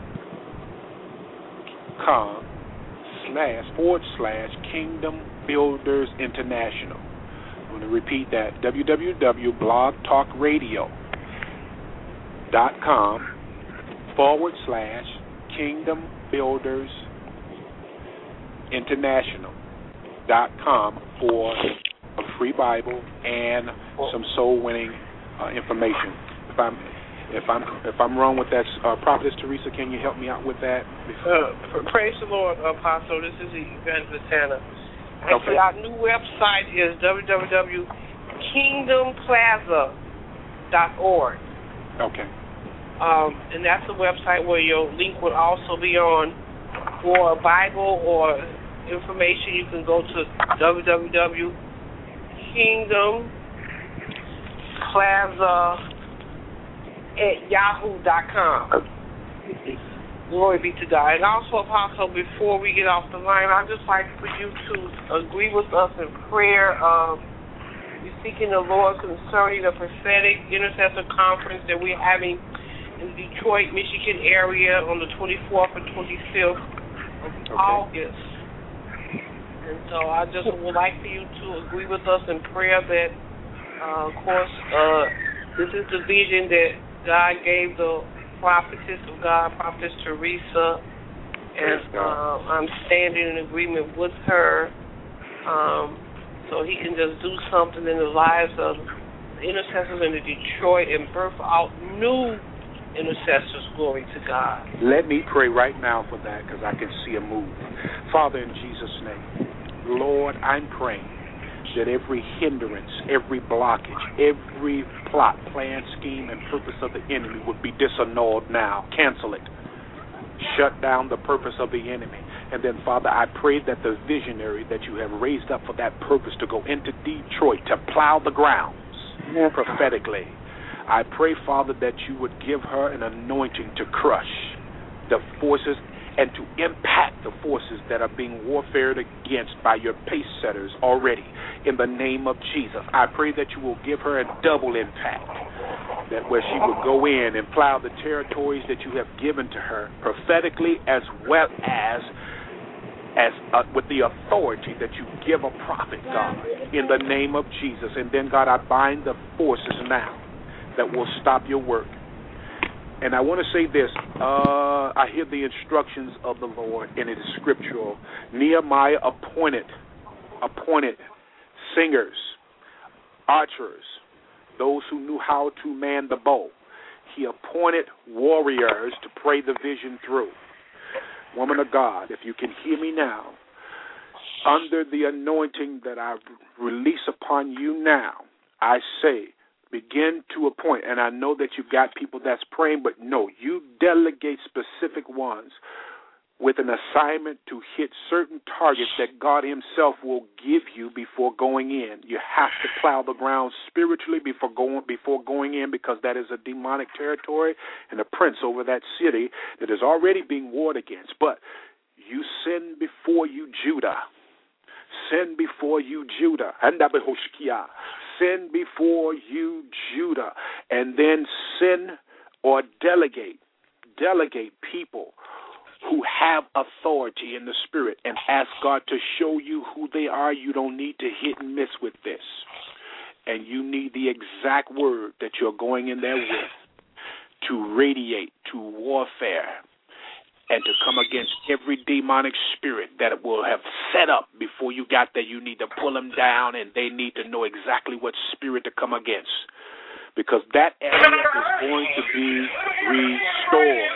com slash forward slash Kingdom Builders International. I'm going to repeat that. w w w dot blog talk radio dot com forward slash Kingdom Builders International dot com for a free Bible and some soul winning uh, information. If I'm if I'm if I'm wrong with that, uh, Prophetess Teresa, can you help me out with that? Uh, praise the Lord, Apostle. This is Evangelist Hannah. Actually, okay. Our new website is w w w dot kingdom plaza dot org. Okay. Um, and that's a website where your link would also be on for a Bible or information. You can go to w w w dot kingdom plaza at yahoo dot com. Glory be to God. And also, Apostle, before we get off the line, I'd just like for you to agree with us in prayer. Um, we're seeking the Lord concerning the prophetic intercessor conference that we're having in the Detroit, Michigan area on the twenty-fourth and twenty-fifth of okay. August. And so I just would like for you to agree with us in prayer that, uh, of course, uh, this is the vision that God gave the prophetess of God, Prophetess Teresa, and uh, I'm standing in agreement with her um, so he can just do something in the lives of the intercessors in the Detroit and birth out new intercessors. Glory to God. Let me pray right now for that because I can see a move. Father, in Jesus' name, Lord, I'm praying that every hindrance, every blockage, every plot, plan, scheme, and purpose of the enemy would be disannulled now. Cancel it. Shut down the purpose of the enemy. And then, Father, I pray that the visionary that you have raised up for that purpose to go into Detroit to plow the grounds yes. prophetically, I pray, Father, that you would give her an anointing to crush the forces and to impact the forces that are being warfared against by your pace setters already. In the name of Jesus, I pray that you will give her a double impact, that where she will go in and plow the territories that you have given to her prophetically as well as as uh, with the authority that you give a prophet, God, in the name of Jesus. And then, God, I bind the forces now that will stop your work. And I want to say this. Uh, I hear the instructions of the Lord, and it is scriptural. Nehemiah appointed, appointed singers, archers, those who knew how to man the bow. He appointed warriors to pray the vision through. Woman of God, if you can hear me now, under the anointing that I release upon you now, I say, begin to appoint. And I know that you've got people that's praying, but no, you delegate specific ones with an assignment to hit certain targets that God himself will give you before going in. You have to plow the ground spiritually before going before going in, because that is a demonic territory and a prince over that city that is already being warred against. But you send before you Judah. Send before you Judah. Send before you Judah. And then send or delegate, delegate people who have authority in the spirit, and ask God to show you who they are. You don't need to hit and miss with this. And you need the exact word that you're going in there with to radiate, to warfare, and to come against every demonic spirit that will have set up before you got there. You need to pull them down, and they need to know exactly what spirit to come against, because that area is going to be restored.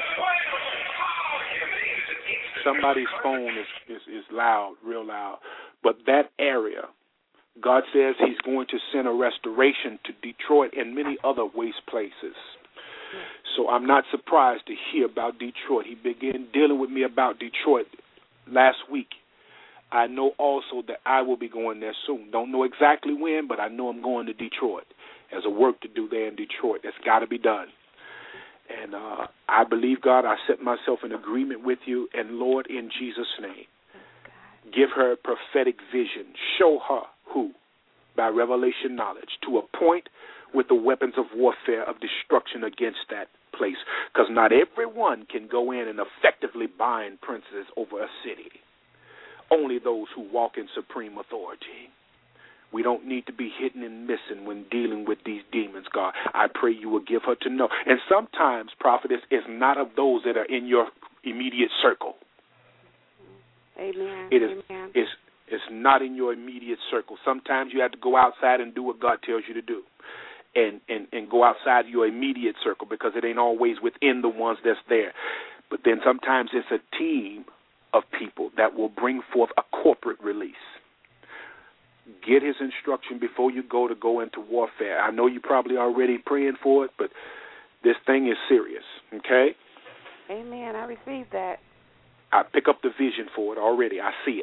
Somebody's phone is, is, is loud, real loud. But that area, God says he's going to send a restoration to Detroit and many other waste places. So I'm not surprised to hear about Detroit. He began dealing with me about Detroit last week. I know also that I will be going there soon. Don't know exactly when, but I know I'm going to Detroit. There's a work to do there in Detroit that's got to be done. And uh, I believe, God, I set myself in agreement with you. And, Lord, in Jesus' name, give her a prophetic vision. Show her who, by revelation knowledge, to appoint with the weapons of warfare of destruction against that place. Because not everyone can go in and effectively bind princes over a city. Only those who walk in supreme authority. We don't need to be hitting and missing when dealing with these demons, God. I pray you will give her to know. And sometimes, prophetess, is not of those that are in your immediate circle. Amen. It is, Amen. It's, it's not in your immediate circle. Sometimes you have to go outside and do what God tells you to do. And, and, and go outside your immediate circle, because it ain't always within the ones that's there. But then sometimes it's a team of people that will bring forth a corporate release. Get his instruction before you go to go into warfare. I know you're probably already praying for it, but this thing is serious, okay? Amen. I received that. I pick up the vision for it already. I see it.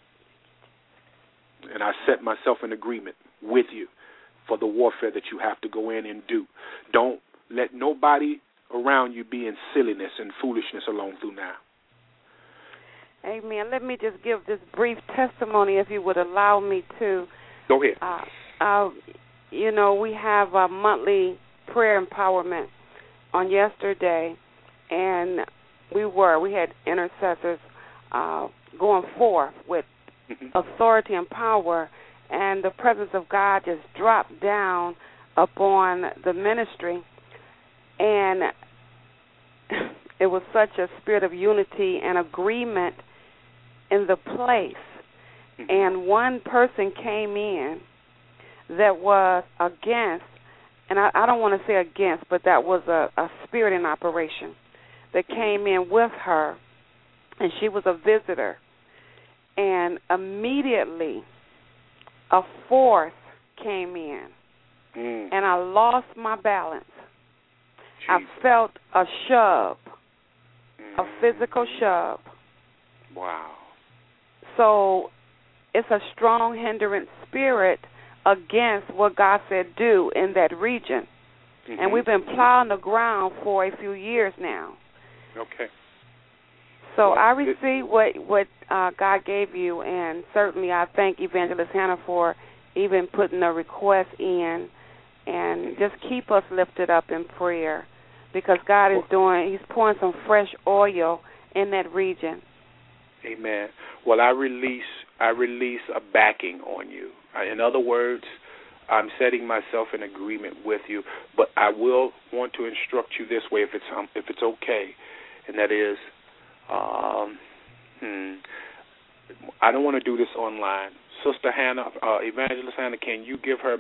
And I set myself in agreement with you for the warfare that you have to go in and do. Don't let nobody around you be in silliness and foolishness along through now. Amen. Let me just give this brief testimony, if you would allow me to. Go ahead. Uh, uh, you know, we have a monthly prayer empowerment on yesterday, and we were, we had intercessors uh, going forth with mm-hmm. authority and power, and the presence of God just dropped down upon the ministry, and it was such a spirit of unity and agreement in the place. Mm-hmm. And one person came in that was against, and I, I don't want to say against, but that was a, a spirit in operation that came in with her, and she was a visitor. And immediately a force came in, mm. and I lost my balance. Jeez. I felt a shove, mm. a physical shove. Wow. So it's a strong hindrance spirit against what God said do in that region. Mm-hmm. And we've been plowing the ground for a few years now. Okay. So well, I receive what, what uh, God gave you, and certainly I thank Evangelist Hannah for even putting a request in, and just keep us lifted up in prayer, because God is doing, he's pouring some fresh oil in that region. Amen. Well, I release I release a backing on you. In other words, I'm setting myself in agreement with you, but I will want to instruct you this way, if it's um, if it's okay, and that is, um, hmm, I don't want to do this online. Sister Hannah, uh, Evangelist Hannah, can you give her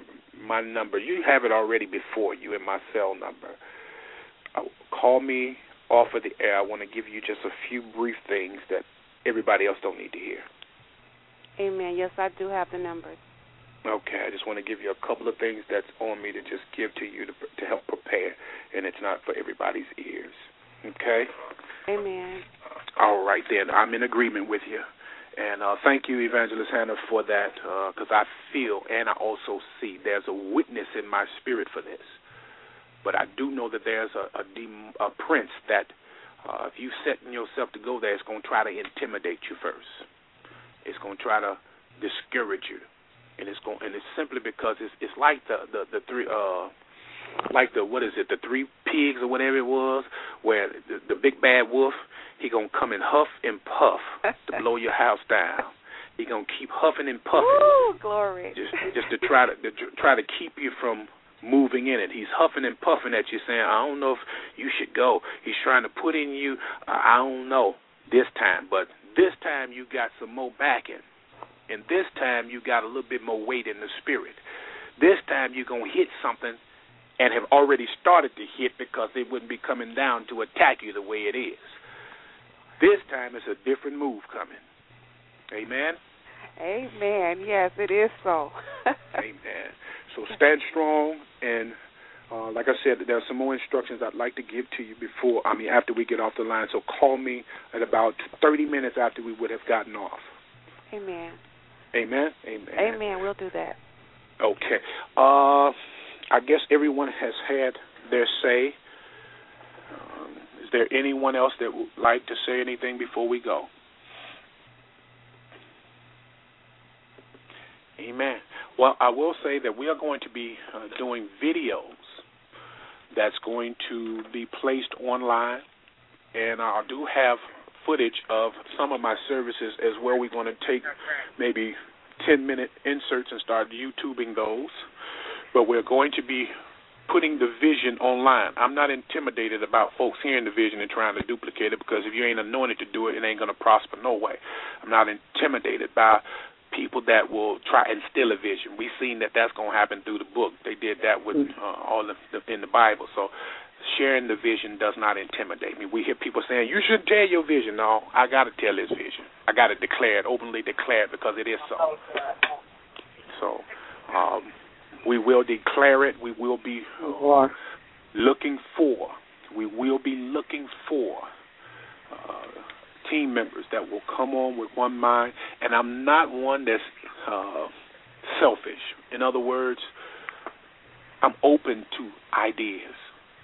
my number. You have it already before you in my cell number. Uh, call me off of the air. I want to give you just a few brief things that everybody else don't need to hear. Amen. Yes, I do have the numbers. Okay, I just want to give you a couple of things that's on me to just give to you to, to help prepare, and it's not for everybody's ears. Okay? Amen. All right, then. I'm in agreement with you. And uh, thank you, Evangelist Hannah, for that, because uh, I feel and I also see there's a witness in my spirit for this. But I do know that there's a, a, dem- a prince that uh, if you setting yourself to go there, it's going to try to intimidate you first. It's going to try to discourage you. And it's going, and it's simply because it's it's like the the, the three uh like the what is it the three pigs or whatever it was, where the, the big bad wolf, he gonna come and huff and puff to blow your house down. He gonna keep huffing and puffing. Woo, glory! Just just to try to, to try to keep you from moving in it. He's huffing and puffing at you, saying, I don't know if you should go. He's trying to put in you. Uh, I don't know this time, but this time you got some more backing. And this time you got a little bit more weight in the spirit. This time you're going to hit something and have already started to hit because they wouldn't be coming down to attack you the way it is. This time it's a different move coming. Amen? Amen. Yes, it is so. Amen. So stand strong, and uh, like I said, there are some more instructions I'd like to give to you before, I mean, after we get off the line. So call me at about thirty minutes after we would have gotten off. Amen. Amen? Amen. Amen. We'll do that. Okay. Uh, I guess everyone has had their say. Um, is there anyone else that would like to say anything before we go? Amen. Well, I will say that we are going to be uh, doing videos that's going to be placed online, and I do have footage of some of my services as well. We're going to take maybe ten-minute inserts and start YouTubing those, but we're going to be putting the vision online. I'm not intimidated about folks hearing the vision and trying to duplicate it, because if you ain't anointed to do it, it ain't going to prosper no way. I'm not intimidated by people that will try and steal a vision. We've seen that that's going to happen through the book. They did that with uh, all the, the, in the Bible. So sharing the vision does not intimidate me. We hear people saying, you should tell your vision. No, I got to tell this vision. I got to declare it, openly declare it, because it is so. So um, we will declare it. We will be uh, looking for, we will be looking for uh, team members that will come on with one mind. And I'm not one that's uh, selfish. In other words, I'm open to ideas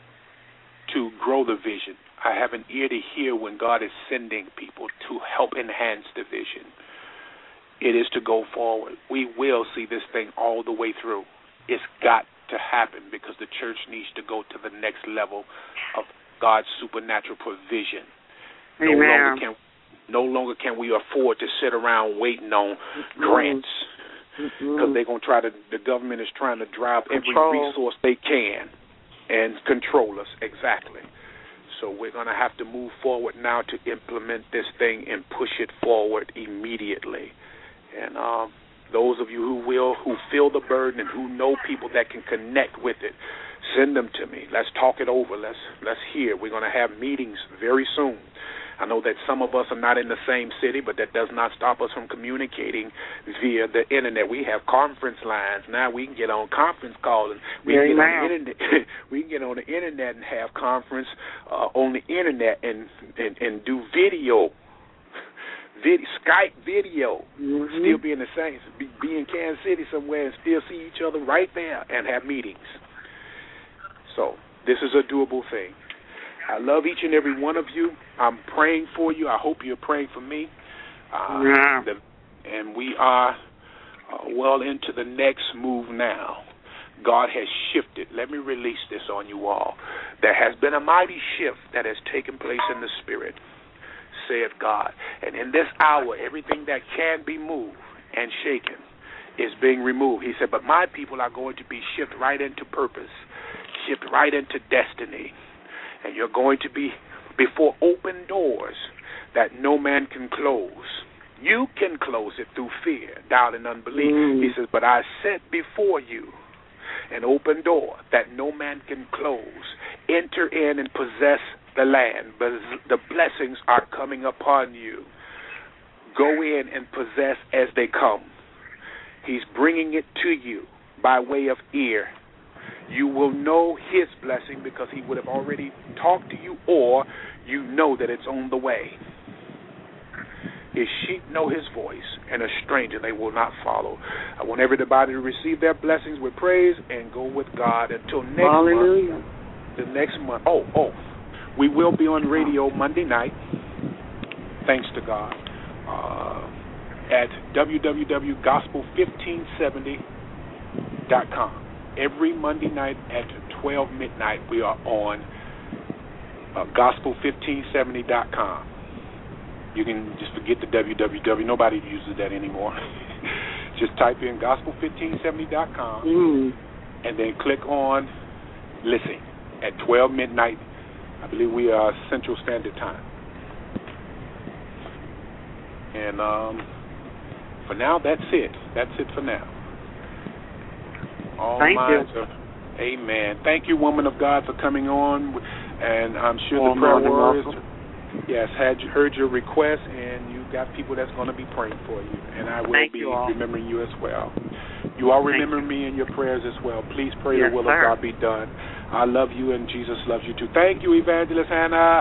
to grow the vision. I have an ear to hear when God is sending people to help enhance the vision. It is to go forward. We will see this thing all the way through. It's got to happen, because the church needs to go to the next level of God's supernatural provision. No Amen. longer can no longer can we afford to sit around waiting on grants, because they're going to try to, the government is trying to drive every Control. resource they can and control us. Exactly. So we're going to have to move forward now to implement this thing and push it forward immediately. And um, those of you who will, who feel the burden and who know people that can connect with it, send them to me. Let's talk it over. Let's let's hear. We're going to have meetings very soon. I know that some of us are not in the same city, but that does not stop us from communicating via the internet. We have conference lines now. We can get on conference calls, and we can get on the internet. We can get on the internet and have conference uh, on the internet and, and, and do video, vid, Skype video. Mm-hmm. Still be in the same, be, be in Kansas City somewhere and still see each other right there and have meetings. So this is a doable thing. I love each and every one of you. I'm praying for you. I hope you're praying for me. Uh, yeah. the, and we are uh, well into the next move now. God has shifted. Let me release this on you all. There has been a mighty shift that has taken place in the spirit, saith God. And in this hour, everything that can be moved and shaken is being removed. He said, but my people are going to be shifted right into purpose, shifted right into destiny. And you're going to be before open doors that no man can close. You can close it through fear, doubt, and unbelief. Mm. He says, but I set before you an open door that no man can close. Enter in and possess the land. But the blessings are coming upon you. Go in and possess as they come. He's bringing it to you by way of ear. You will know his blessing because he would have already talked to you, or you know that it's on the way. His sheep know his voice, and a stranger they will not follow. I want everybody to receive their blessings with praise and go with God until next Hallelujah. month. The next month. Oh, oh. We will be on radio Monday night, thanks to God, uh, at w w w dot gospel fifteen seventy dot com. Every Monday night at twelve midnight, we are on uh, gospel fifteen seventy dot com. You can just forget the www. Nobody uses that anymore. Just type in gospel fifteen seventy dot com Mm. and then click on listen at twelve midnight. I believe we are Central Standard Time. And um, for now, that's it. That's it for now. All Thank minds you. are, amen. Thank you, woman of God, for coming on. And I'm sure Well, the prayer Lord, warriors, welcome. yes, had heard your request, and you got people that's going to be praying for you. And I will Thank be you all. remembering you as well. You all Thank remember me in your prayers as well. Please pray Yes, the will sir. of God be done. I love you, and Jesus loves you too. Thank you, Evangelist Hannah.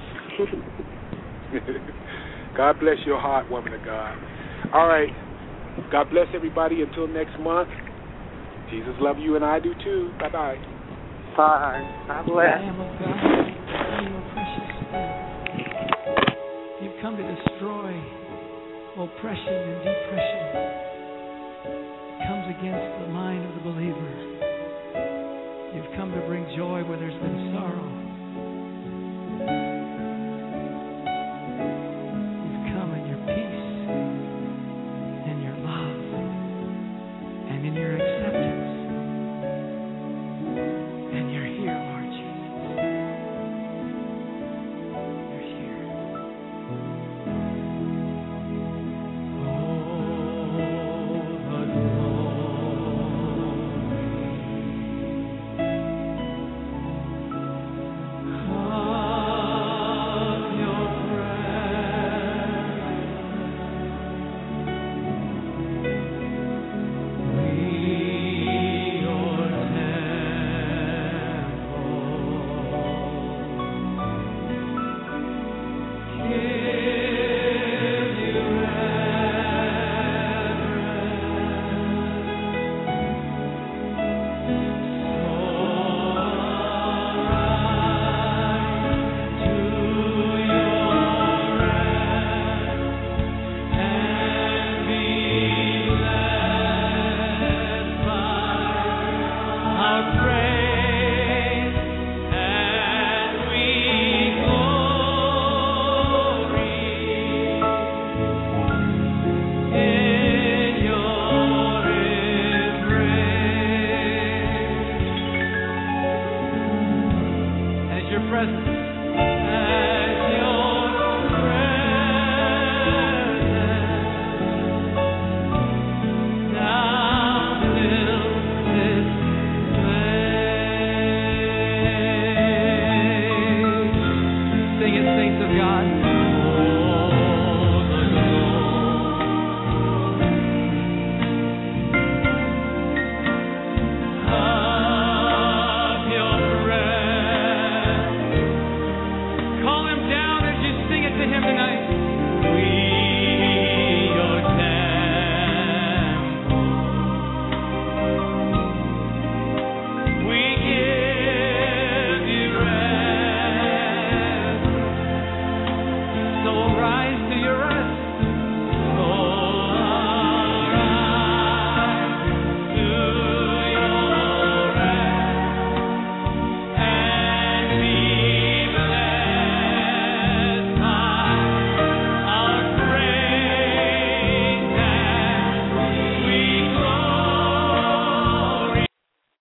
God bless your heart, woman of God. All right. God bless everybody until next month. Jesus loves you, and I do too. Bye-bye. Bye. God bless. Lamb of God, your precious Spirit. You've come to destroy oppression and depression. It comes against the mind of the believer. You've come to bring joy where there's been sorrow. You've come in your peace and your love and in your acceptance. And you're here, Lord Jesus. You're here. Presence.